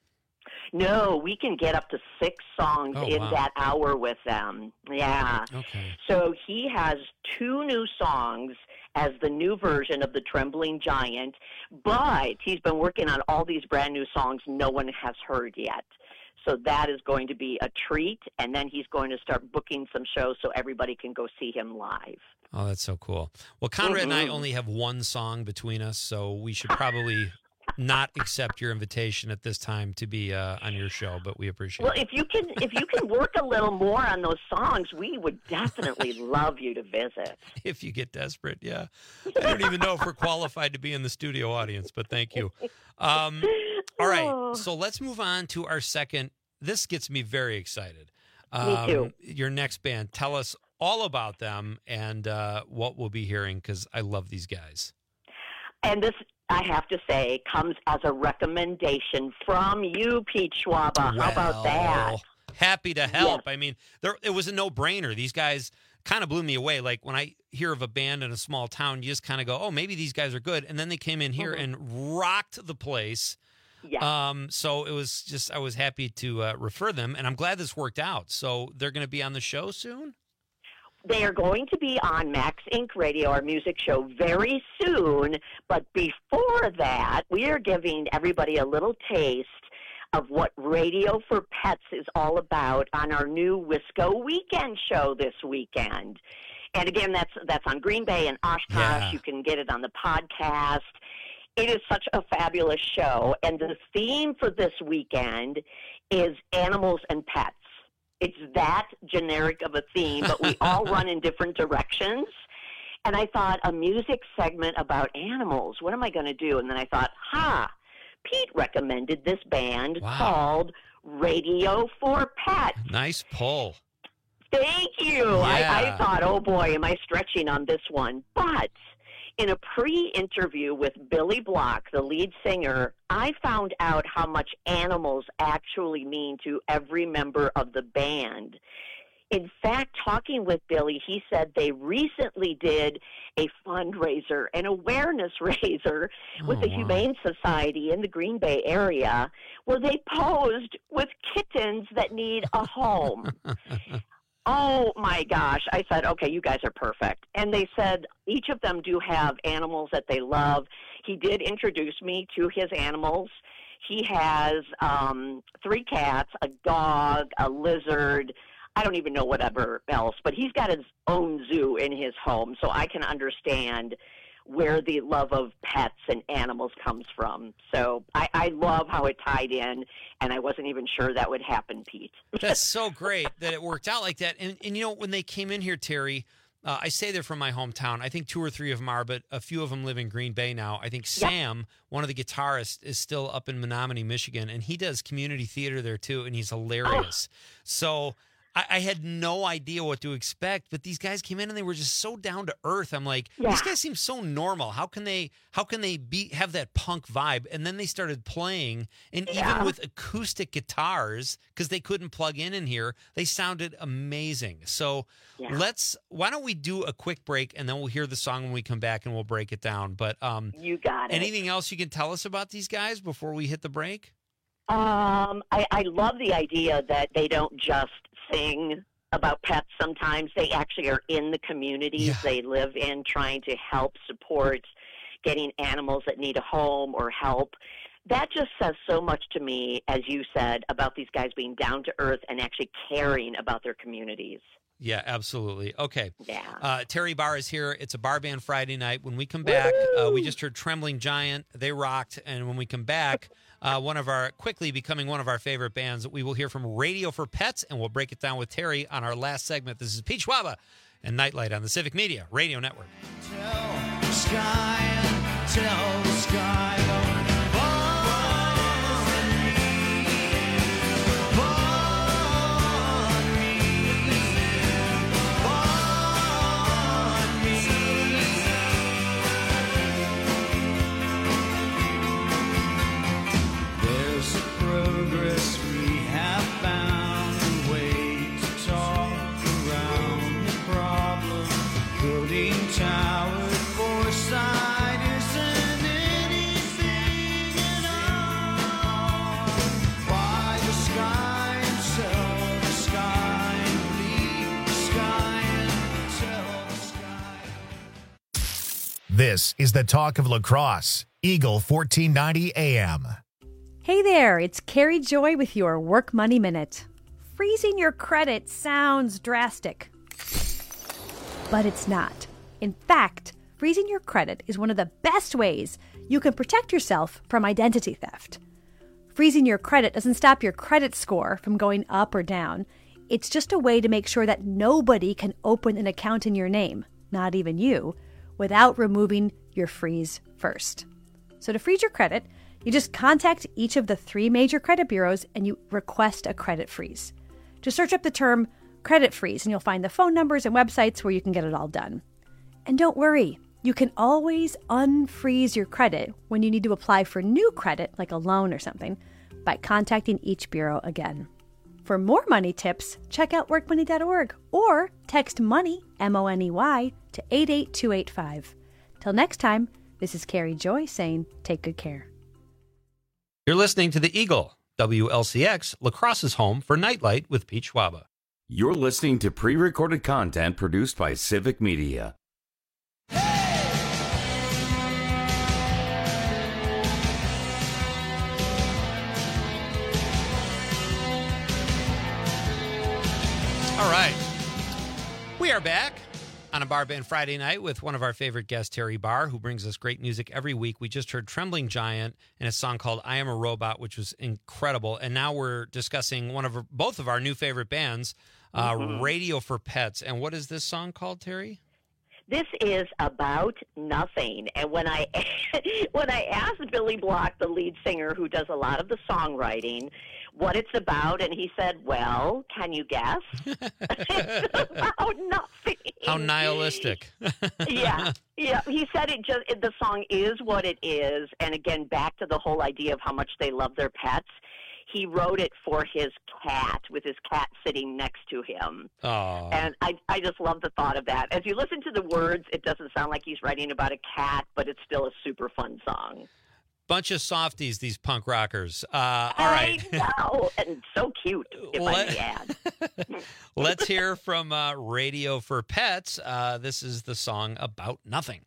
No, we can get up to six songs Oh, in wow. that hour with them. Yeah. Okay. So he has two new songs as the new version of the Trembling Giant, but he's been working on all these brand new songs no one has heard yet. So that is going to be a treat, and then he's going to start booking some shows so everybody can go see him live. Oh, that's so cool. Well, Conrad and I Mhm. only have one song between us, so we should probably not accept your invitation at this time to be uh, on your show, but we appreciate Well, it. if you can, if you can work a little more on those songs, we would definitely love you to visit. If you get desperate, yeah. I don't even know if we're qualified to be in the studio audience, but thank you. Um, all right, so let's move on to our second. This gets me very excited. Um, Me too. Your next band. Tell us all about them and uh, what we'll be hearing, because I love these guys. And this, I have to say, comes as a recommendation from you, Pete Schwaba. How about that? Well, happy to help. I mean, there it was a no-brainer. These guys kind of blew me away. Like when I hear of a band in a small town, you just kind of go, "Oh, maybe these guys are good." And then they came in here Mhm. and rocked the place. Yeah. Um, so it was just I was happy to uh, refer them, and I'm glad this worked out. So they're going to be on the show soon. They are going to be on Max Inc Radio, our music show, very soon. But before that, we are giving everybody a little taste of what Radio for Pets is all about on our new Wisco Weekend show this weekend. And again, that's that's on Green Bay and Oshkosh. Yeah. You can get it on the podcast. It is such a fabulous show. And the theme for this weekend is animals and pets. It's that generic of a theme, but we all run in different directions. And I thought, a music segment about animals, what am I going to do? And then I thought, ha, Pete recommended this band Wow. called Radio for Pets. Nice pull. Thank you. Yeah. I, I thought, oh boy, am I stretching on this one. But in a pre-interview with Billy Block, the lead singer, I found out how much animals actually mean to every member of the band. in fact, talking with Billy, he said they recently did a fundraiser, an awareness raiser with Oh, the wow. Humane Society in the Green Bay area where they posed with kittens that need a home. Oh my gosh. I said, okay, you guys are perfect. And they said each of them do have animals that they love. He did introduce me to his animals. He has um, three cats, a dog, a lizard, I don't even know whatever else, but he's got his own zoo in his home, so I can understand where the love of pets and animals comes from. So I, I love how it tied in, and I wasn't even sure that would happen, Pete. That's so great that it worked out like that. And, and you know, when they came in here, Terry, uh, I say they're from my hometown. I think two or three of them are, but a few of them live in Green Bay now. I think Sam, one of the guitarists, is still up in Menominee, Michigan, and he does community theater there too, and he's hilarious. So I, I had no idea what to expect, but these guys came in and they were just so down to earth. I'm like, Yeah. these guys seem so normal. How can they? How can they be have that punk vibe? And then they started playing, and Yeah. even with acoustic guitars, because they couldn't plug in in here, they sounded amazing. So Yeah. let's. Why don't we do a quick break, and then we'll hear the song when we come back, and we'll break it down. But um, You got it. anything else you can tell us about these guys before we hit the break? Um, I, I love the idea that they don't just sing about pets. Sometimes they actually are in the communities they live in, trying to help support getting animals that need a home or help. That just says so much to me, as you said, about these guys being down to earth and actually caring about their communities. Yeah, absolutely. Okay. Yeah. Uh, Terry Barr is here. It's a Bar Band Friday night. When we come back, uh, we just heard Trembling Giant. They rocked. And when we come back, uh, one of our quickly becoming one of our favorite bands, we will hear from Radio for Pets, and we'll break it down with Terry on our last segment. This is Pete Schwaba and Nightlight on the Civic Media Radio Network. Tell the sky and tell the sky Lord, there's a progress we have found, a way to talk around the problem. Building towers foresight isn't anything at all. Buy the sky and sell the sky, and leave the sky and tell the sky. This is the talk of lacrosse. Eagle fourteen ninety A M. Hey there, it's Carrie Joy with your Work Money Minute. Freezing your credit sounds drastic, but it's not. In fact, freezing your credit is one of the best ways you can protect yourself from identity theft. Freezing your credit doesn't stop your credit score from going up or down. It's just a way to make sure that nobody can open an account in your name, not even you, without removing your freeze first. So to freeze your credit, you just contact each of the three major credit bureaus and you request a credit freeze. Just search up the term credit freeze and you'll find the phone numbers and websites where you can get it all done. And don't worry, you can always unfreeze your credit when you need to apply for new credit, like a loan or something, by contacting each bureau again. For more money tips, check out work money dot org or text MONEY, M O N E Y, to eight eight two eight five. Till next time, this is Carrie Joy saying take good care. You're listening to the Eagle, W L C X, Lacrosse's home for Nightlight with Pete Schwaba. You're listening to pre-recorded content produced by Civic Media. All right. We are back on a Bar Band Friday night with one of our favorite guests, Terry Barr, who brings us great music every week. We just heard Trembling Giant and a song called I Am a Robot, which was incredible. And now we're discussing one of our, both of our new favorite bands, uh, Mhm. Radio for Pets. And what is this song called, Terry? This is about nothing. And when I when I asked Billy Block, the lead singer who does a lot of the songwriting, what it's about, and he said, well, can you guess? It's about nothing. How nihilistic. yeah, yeah. He said it just it, the song is what it is, and again, back to the whole idea of how much they love their pets. he wrote it for his cat, with his cat sitting next to him. Oh. And I, I just love the thought of that. As you listen to the words, it doesn't sound like he's writing about a cat, but it's still a super fun song. Bunch of softies, these punk rockers. Uh, all right. I know, and so cute, if Let- I may add. Let's hear from uh, Radio for Pets. Uh, this is the song About Nothing.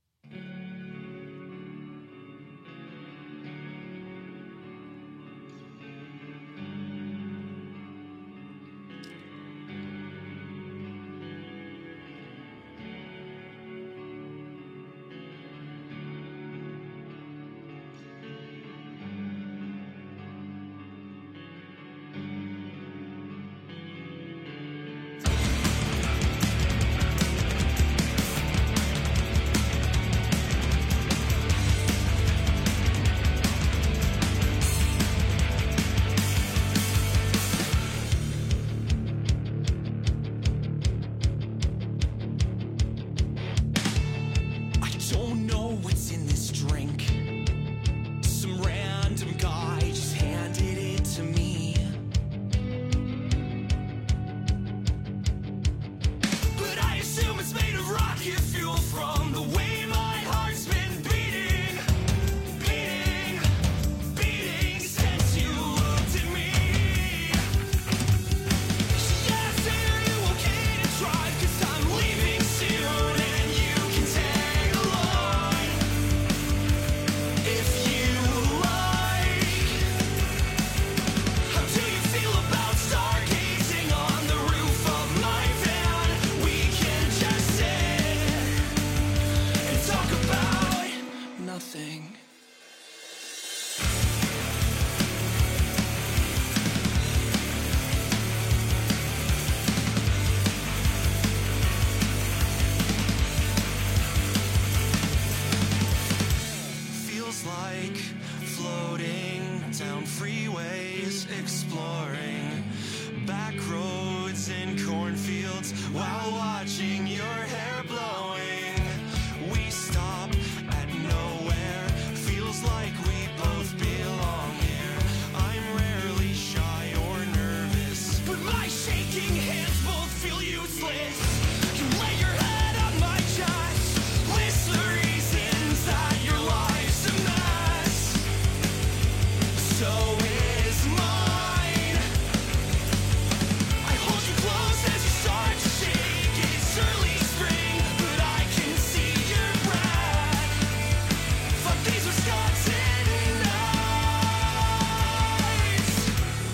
I don't know what's in this drink. Some random guy just handed it to me. But I assume it's made of rocket fuel from the way my heart's been beating, beating, beating since you looked at me. She asked, are you okay to drive? 'Cause I'm leaving soon and you can tag along if you like. How do you feel about stargazing on the roof of my van? We can just sit and talk about nothing. Feels like floating down freeways, exploring back roads and cornfields while watching your hair blowing. We stop at nowhere, feels like we both belong here. I'm rarely shy or nervous, but my shaking hands both feel useless. You lay your head on my chest, list the reasons that your life's a mess. So is mine. I hold you close as you start to shake. It's early spring, but I can see your breath. Fuck these Wisconsin nights.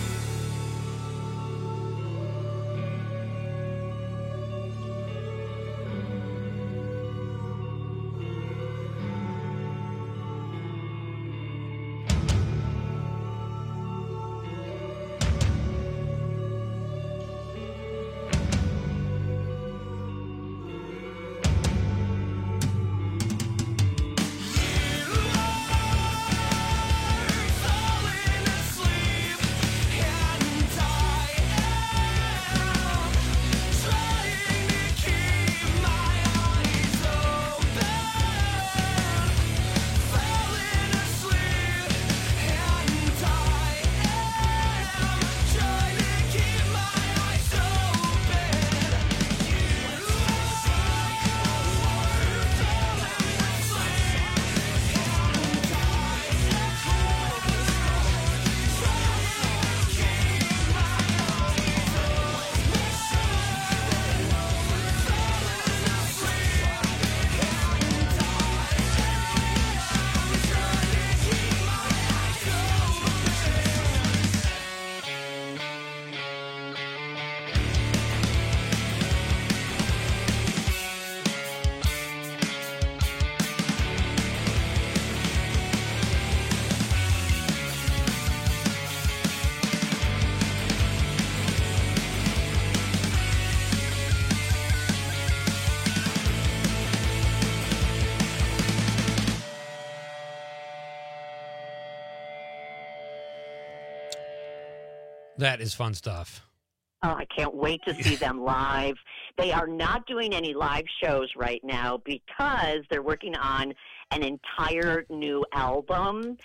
That is fun stuff. Oh, I can't wait to see them live. They are not doing any live shows right now because they're working on an entire new album.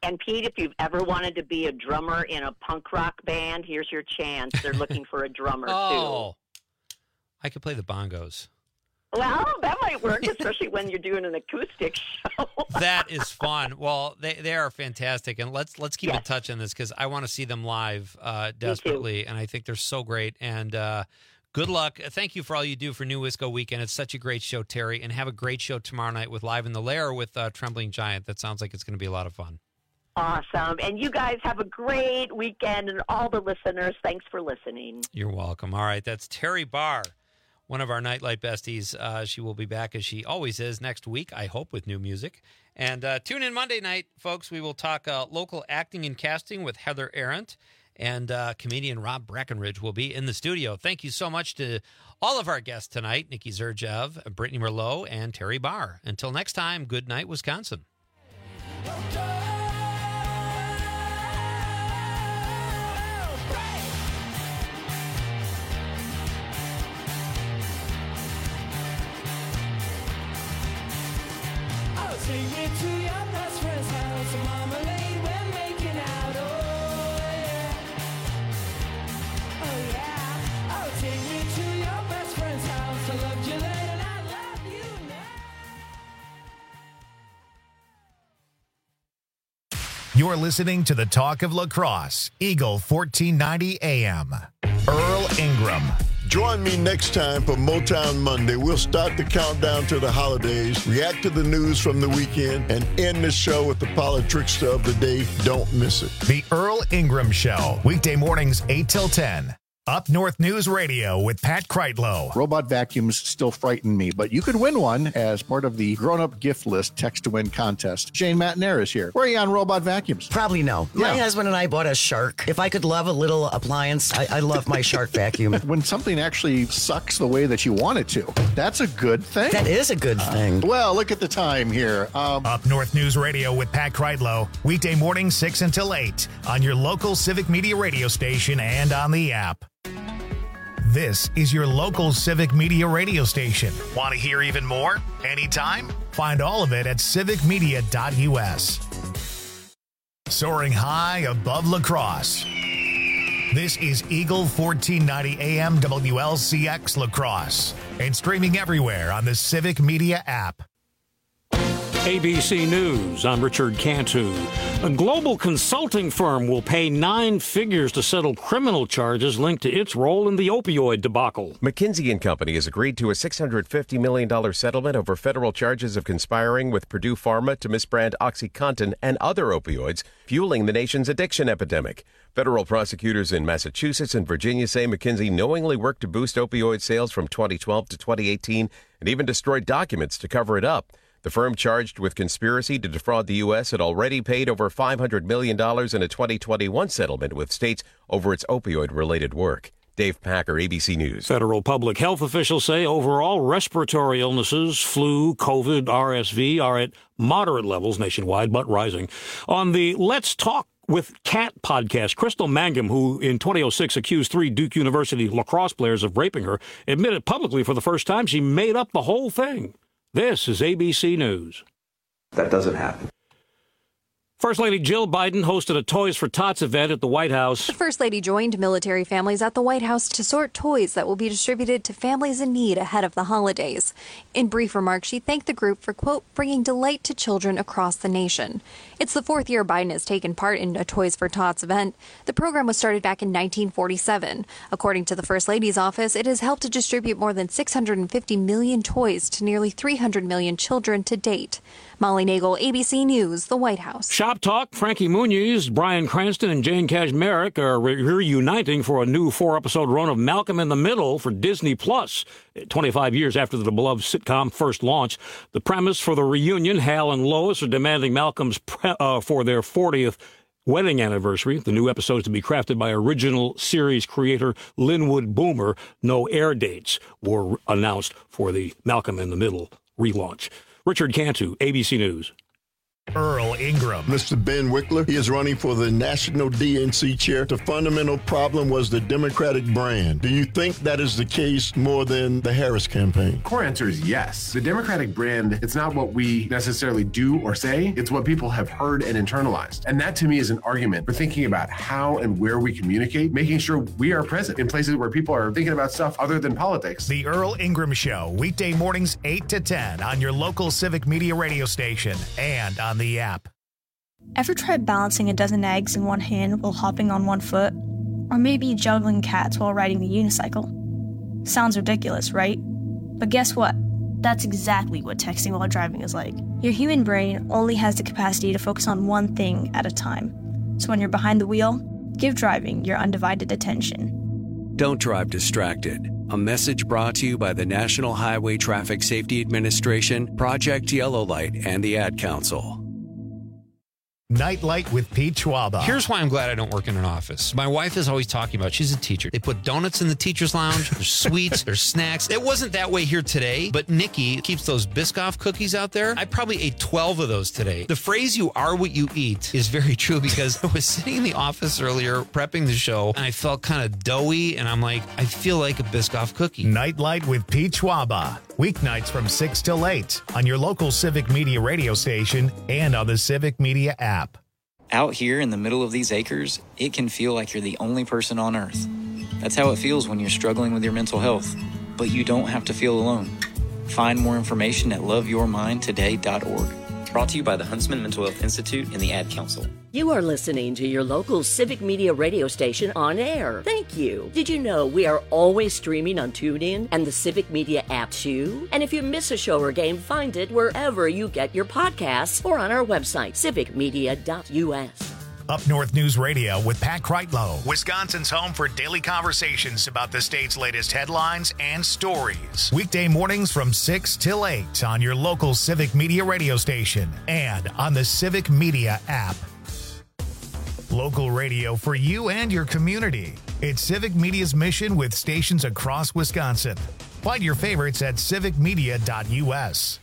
And Pete, if you've ever wanted to be a drummer in a punk rock band, here's your chance. They're looking for a drummer, oh, too. I could play the bongos. Well, that might work, especially when you're doing an acoustic show. That is fun. Well, they, they are fantastic, and let's let's keep yes. in touch on this because I want to see them live uh, desperately, and I think they're so great. And uh, good luck. Thank you for all you do for New Wisco Weekend. It's such a great show, Terry, and have a great show tomorrow night with Live in the Lair with uh, Trembling Giant. That sounds like it's going to be a lot of fun. Awesome. And you guys have a great weekend, and all the listeners, thanks for listening. You're welcome. All right, that's Terry Barr, one of our Nightlight besties. Uh, she will be back, as she always is, next week, I hope, with new music. And uh, tune in Monday night, folks. We will talk uh, local acting and casting with Heather Arendt, and uh, comedian Rob Breckenridge will be in the studio. Thank you so much to all of our guests tonight, Nikki Zerjev, Brittany Merlot, and Terry Barr. Until next time, good night, Wisconsin. Take me to your best friend's house, marmalade, we're making out, oh yeah, oh yeah, oh take me to your best friend's house, I loved you then and I love you now. You're listening to the Talk of Lacrosse, Eagle fourteen ninety A M. Earl Ingram. Join me next time for Motown Monday. We'll start the countdown to the holidays, react to the news from the weekend, and end the show with the politics of the day. Don't miss it. The Earl Ingram Show, weekday mornings eight till ten. Up North News Radio with Pat Kreitlow. Robot vacuums still frighten me, but you could win one as part of the grown-up gift list text-to-win contest. Shane Matnair is here. Where are you on robot vacuums? Probably no. Yeah. My husband and I bought a Shark. If I could love a little appliance, I, I love my Shark vacuum. When something actually sucks the way that you want it to, that's a good thing. That is a good thing. Uh, well, look at the time here. Um, Up North News Radio with Pat Kreitlow, weekday mornings six until eight on your local Civic Media radio station and on the app. This is your local Civic Media radio station. Want to hear even more? Anytime? Find all of it at civic media dot u s. Soaring high above lacrosse. This is Eagle fourteen ninety A M W L C X Lacrosse and streaming everywhere on the Civic Media app. A B C News, I'm Richard Cantu. A global consulting firm will pay nine figures to settle criminal charges linked to its role in the opioid debacle. McKinsey and Company has agreed to a six hundred fifty million dollars settlement over federal charges of conspiring with Purdue Pharma to misbrand OxyContin and other opioids, fueling the nation's addiction epidemic. Federal prosecutors in Massachusetts and Virginia say McKinsey knowingly worked to boost opioid sales from twenty twelve to twenty eighteen and even destroyed documents to cover it up. The firm charged with conspiracy to defraud the U S had already paid over five hundred million dollars in a twenty twenty-one settlement with states over its opioid-related work. Dave Packer, A B C News. Federal public health officials say overall respiratory illnesses, flu, COVID, R S V, are at moderate levels nationwide, but rising. On the Let's Talk with Cat podcast, Crystal Mangum, who in twenty oh six accused three Duke University lacrosse players of raping her, admitted publicly for the first time she made up the whole thing. This is A B C News. That doesn't happen. First Lady Jill Biden hosted a Toys for Tots event at the White House. The First Lady joined military families at the White House to sort toys that will be distributed to families in need ahead of the holidays. In brief remarks, she thanked the group for, quote, bringing delight to children across the nation. It's the fourth year Biden has taken part in a Toys for Tots event. The program was started back in nineteen forty-seven. According to the First Lady's office, it has helped to distribute more than six hundred fifty million toys to nearly three hundred million children to date. Molly Nagel, A B C News, the White House. Shop Talk, Frankie Muniz, Bryan Cranston, and Jane Kaczmarek are re- reuniting for a new four-episode run of Malcolm in the Middle for Disney Plus. twenty-five years after the beloved sitcom first launched. The premise for the reunion, Hal and Lois are demanding Malcolm's pre- uh, for their fortieth wedding anniversary. The new episodes to be crafted by original series creator Linwood Boomer. No air dates were announced for the Malcolm in the Middle relaunch. Richard Cantu, A B C News. Earl Ingram. Mister Ben Wickler, he is running for the National D N C chair. The fundamental problem was the Democratic brand. Do you think that is the case more than the Harris campaign? Core answer is yes. The Democratic brand, it's not what we necessarily do or say, it's what people have heard and internalized. And that to me is an argument for thinking about how and where we communicate, making sure we are present in places where people are thinking about stuff other than politics. The Earl Ingram Show, weekday mornings eight to ten on your local Civic Media radio station and on the app. Ever tried balancing a dozen eggs in one hand while hopping on one foot? Or maybe juggling cats while riding the unicycle? Sounds ridiculous, right? But guess what? That's exactly what texting while driving is like. Your human brain only has the capacity to focus on one thing at a time. So when you're behind the wheel, give driving your undivided attention. Don't drive distracted. A message brought to you by the National Highway Traffic Safety Administration, Project Yellow Light, and the Ad Council. Nightlight with Pete Schwaba. Here's why I'm glad I don't work in an office. My wife is always talking about, she's a teacher. They put donuts in the teacher's lounge. There's sweets. There's snacks. It wasn't that way here today, but Nikki keeps those Biscoff cookies out there. I probably ate twelve of those today. The phrase you are what you eat is very true because I was sitting in the office earlier prepping the show and I felt kind of doughy and I'm like, I feel like a Biscoff cookie. Nightlight with Pete Schwaba. Weeknights from six till eight on your local Civic Media radio station and on the Civic Media app. Out here in the middle of these acres, it can feel like you're the only person on Earth. That's how it feels when you're struggling with your mental health. But you don't have to feel alone. Find more information at love your mind today dot org. Brought to you by the Huntsman Mental Health Institute and the Ad Council. You are listening to your local Civic Media radio station on air. Thank you. Did you know we are always streaming on TuneIn and the Civic Media app too? And if you miss a show or game, find it wherever you get your podcasts or on our website, civic media dot U S. Up North News Radio with Pat Kreitlow, Wisconsin's home for daily conversations about the state's latest headlines and stories. Weekday mornings from six till eight on your local Civic Media radio station and on the Civic Media app. Local radio for you and your community. It's Civic Media's mission with stations across Wisconsin. Find your favorites at civic media dot U S.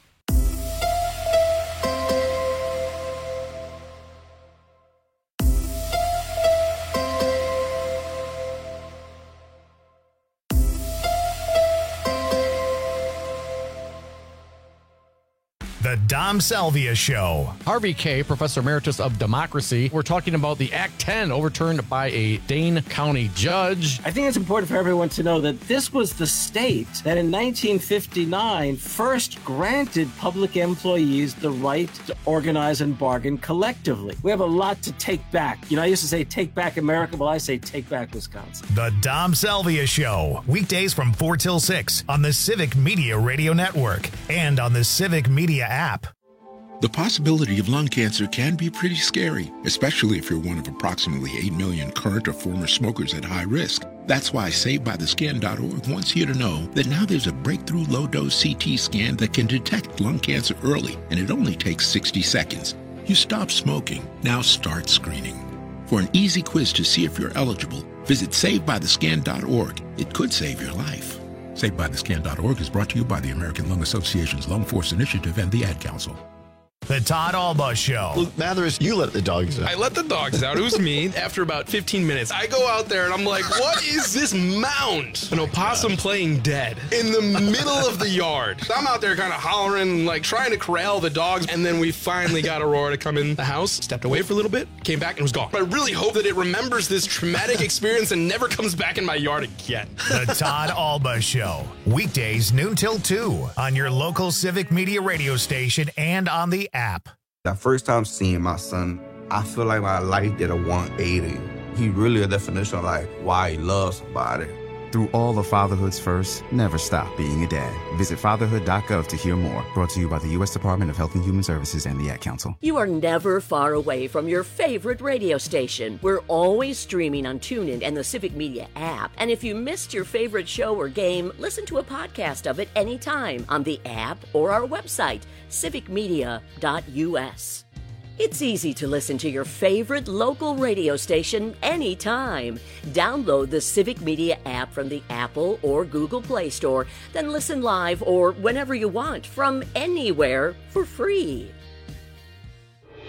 The Dom Salvia Show. Harvey Kaye, Professor Emeritus of Democracy. We're talking about the Act ten overturned by a Dane County judge. I think it's important for everyone to know that this was the state that in nineteen fifty-nine first granted public employees the right to organize and bargain collectively. We have a lot to take back. You know, I used to say take back America. Well, I say take back Wisconsin. The Dom Salvia Show. Weekdays from four till six on the Civic Media Radio Network and on the Civic Media app. The possibility of lung cancer can be pretty scary, especially if you're one of approximately eight million current or former smokers at high risk. That's why Saved By The Skin dot org wants you to know that now there's a breakthrough low-dose C T scan that can detect lung cancer early, and it only takes sixty seconds. You stop smoking, now start screening. For an easy quiz to see if you're eligible, visit Saved By The Skin dot org. It could save your life. Saved By The Skin dot org is brought to you by the American Lung Association's Lung Force Initiative and the Ad Council. The Todd Alba Show. Luke Mathers, you let the dogs out. I let the dogs out. It was me. After about fifteen minutes, I go out there and I'm like, what is this mound? An opossum playing dead in the middle of the yard. So I'm out there kind of hollering, like trying to corral the dogs. And then we finally got Aurora to come in the house, stepped away for a little bit, came back and was gone. But I really hope that it remembers this traumatic experience and never comes back in my yard again. The Todd Alba Show. Weekdays noon till two on your local Civic Media radio station and on the app. The first time seeing my son, I feel like my life did a one eighty. He really a definition of like why he loves somebody. Through all of Fatherhood's first, never stop being a dad. Visit fatherhood dot gov to hear more. Brought to you by the U S Department of Health and Human Services and the Ad Council. You are never far away from your favorite radio station. We're always streaming on TuneIn and the Civic Media app. And if you missed your favorite show or game, listen to a podcast of it anytime on the app or our website, civic media dot U S. It's easy to listen to your favorite local radio station anytime. Download the Civic Media app from the Apple or Google Play Store, then listen live or whenever you want from anywhere for free.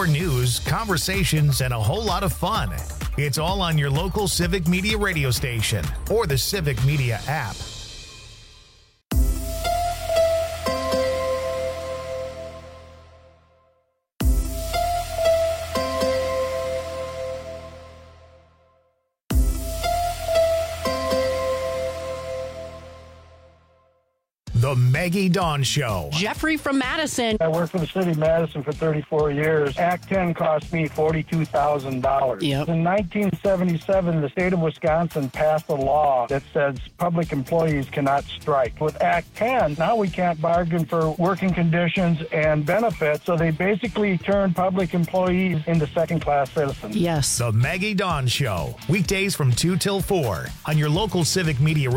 More news, conversations, and a whole lot of fun. It's all on your local Civic Media radio station or the Civic Media app. The Maggie Dawn Show. Jeffrey from Madison. I worked for the city of Madison for thirty-four years. Act ten cost me forty-two thousand dollars. Yep. In nineteen seventy-seven, the state of Wisconsin passed a law that says public employees cannot strike. With Act ten, now we can't bargain for working conditions and benefits, so they basically turn public employees into second-class citizens. Yes. The Maggie Dawn Show. Weekdays from two till four on your local Civic Media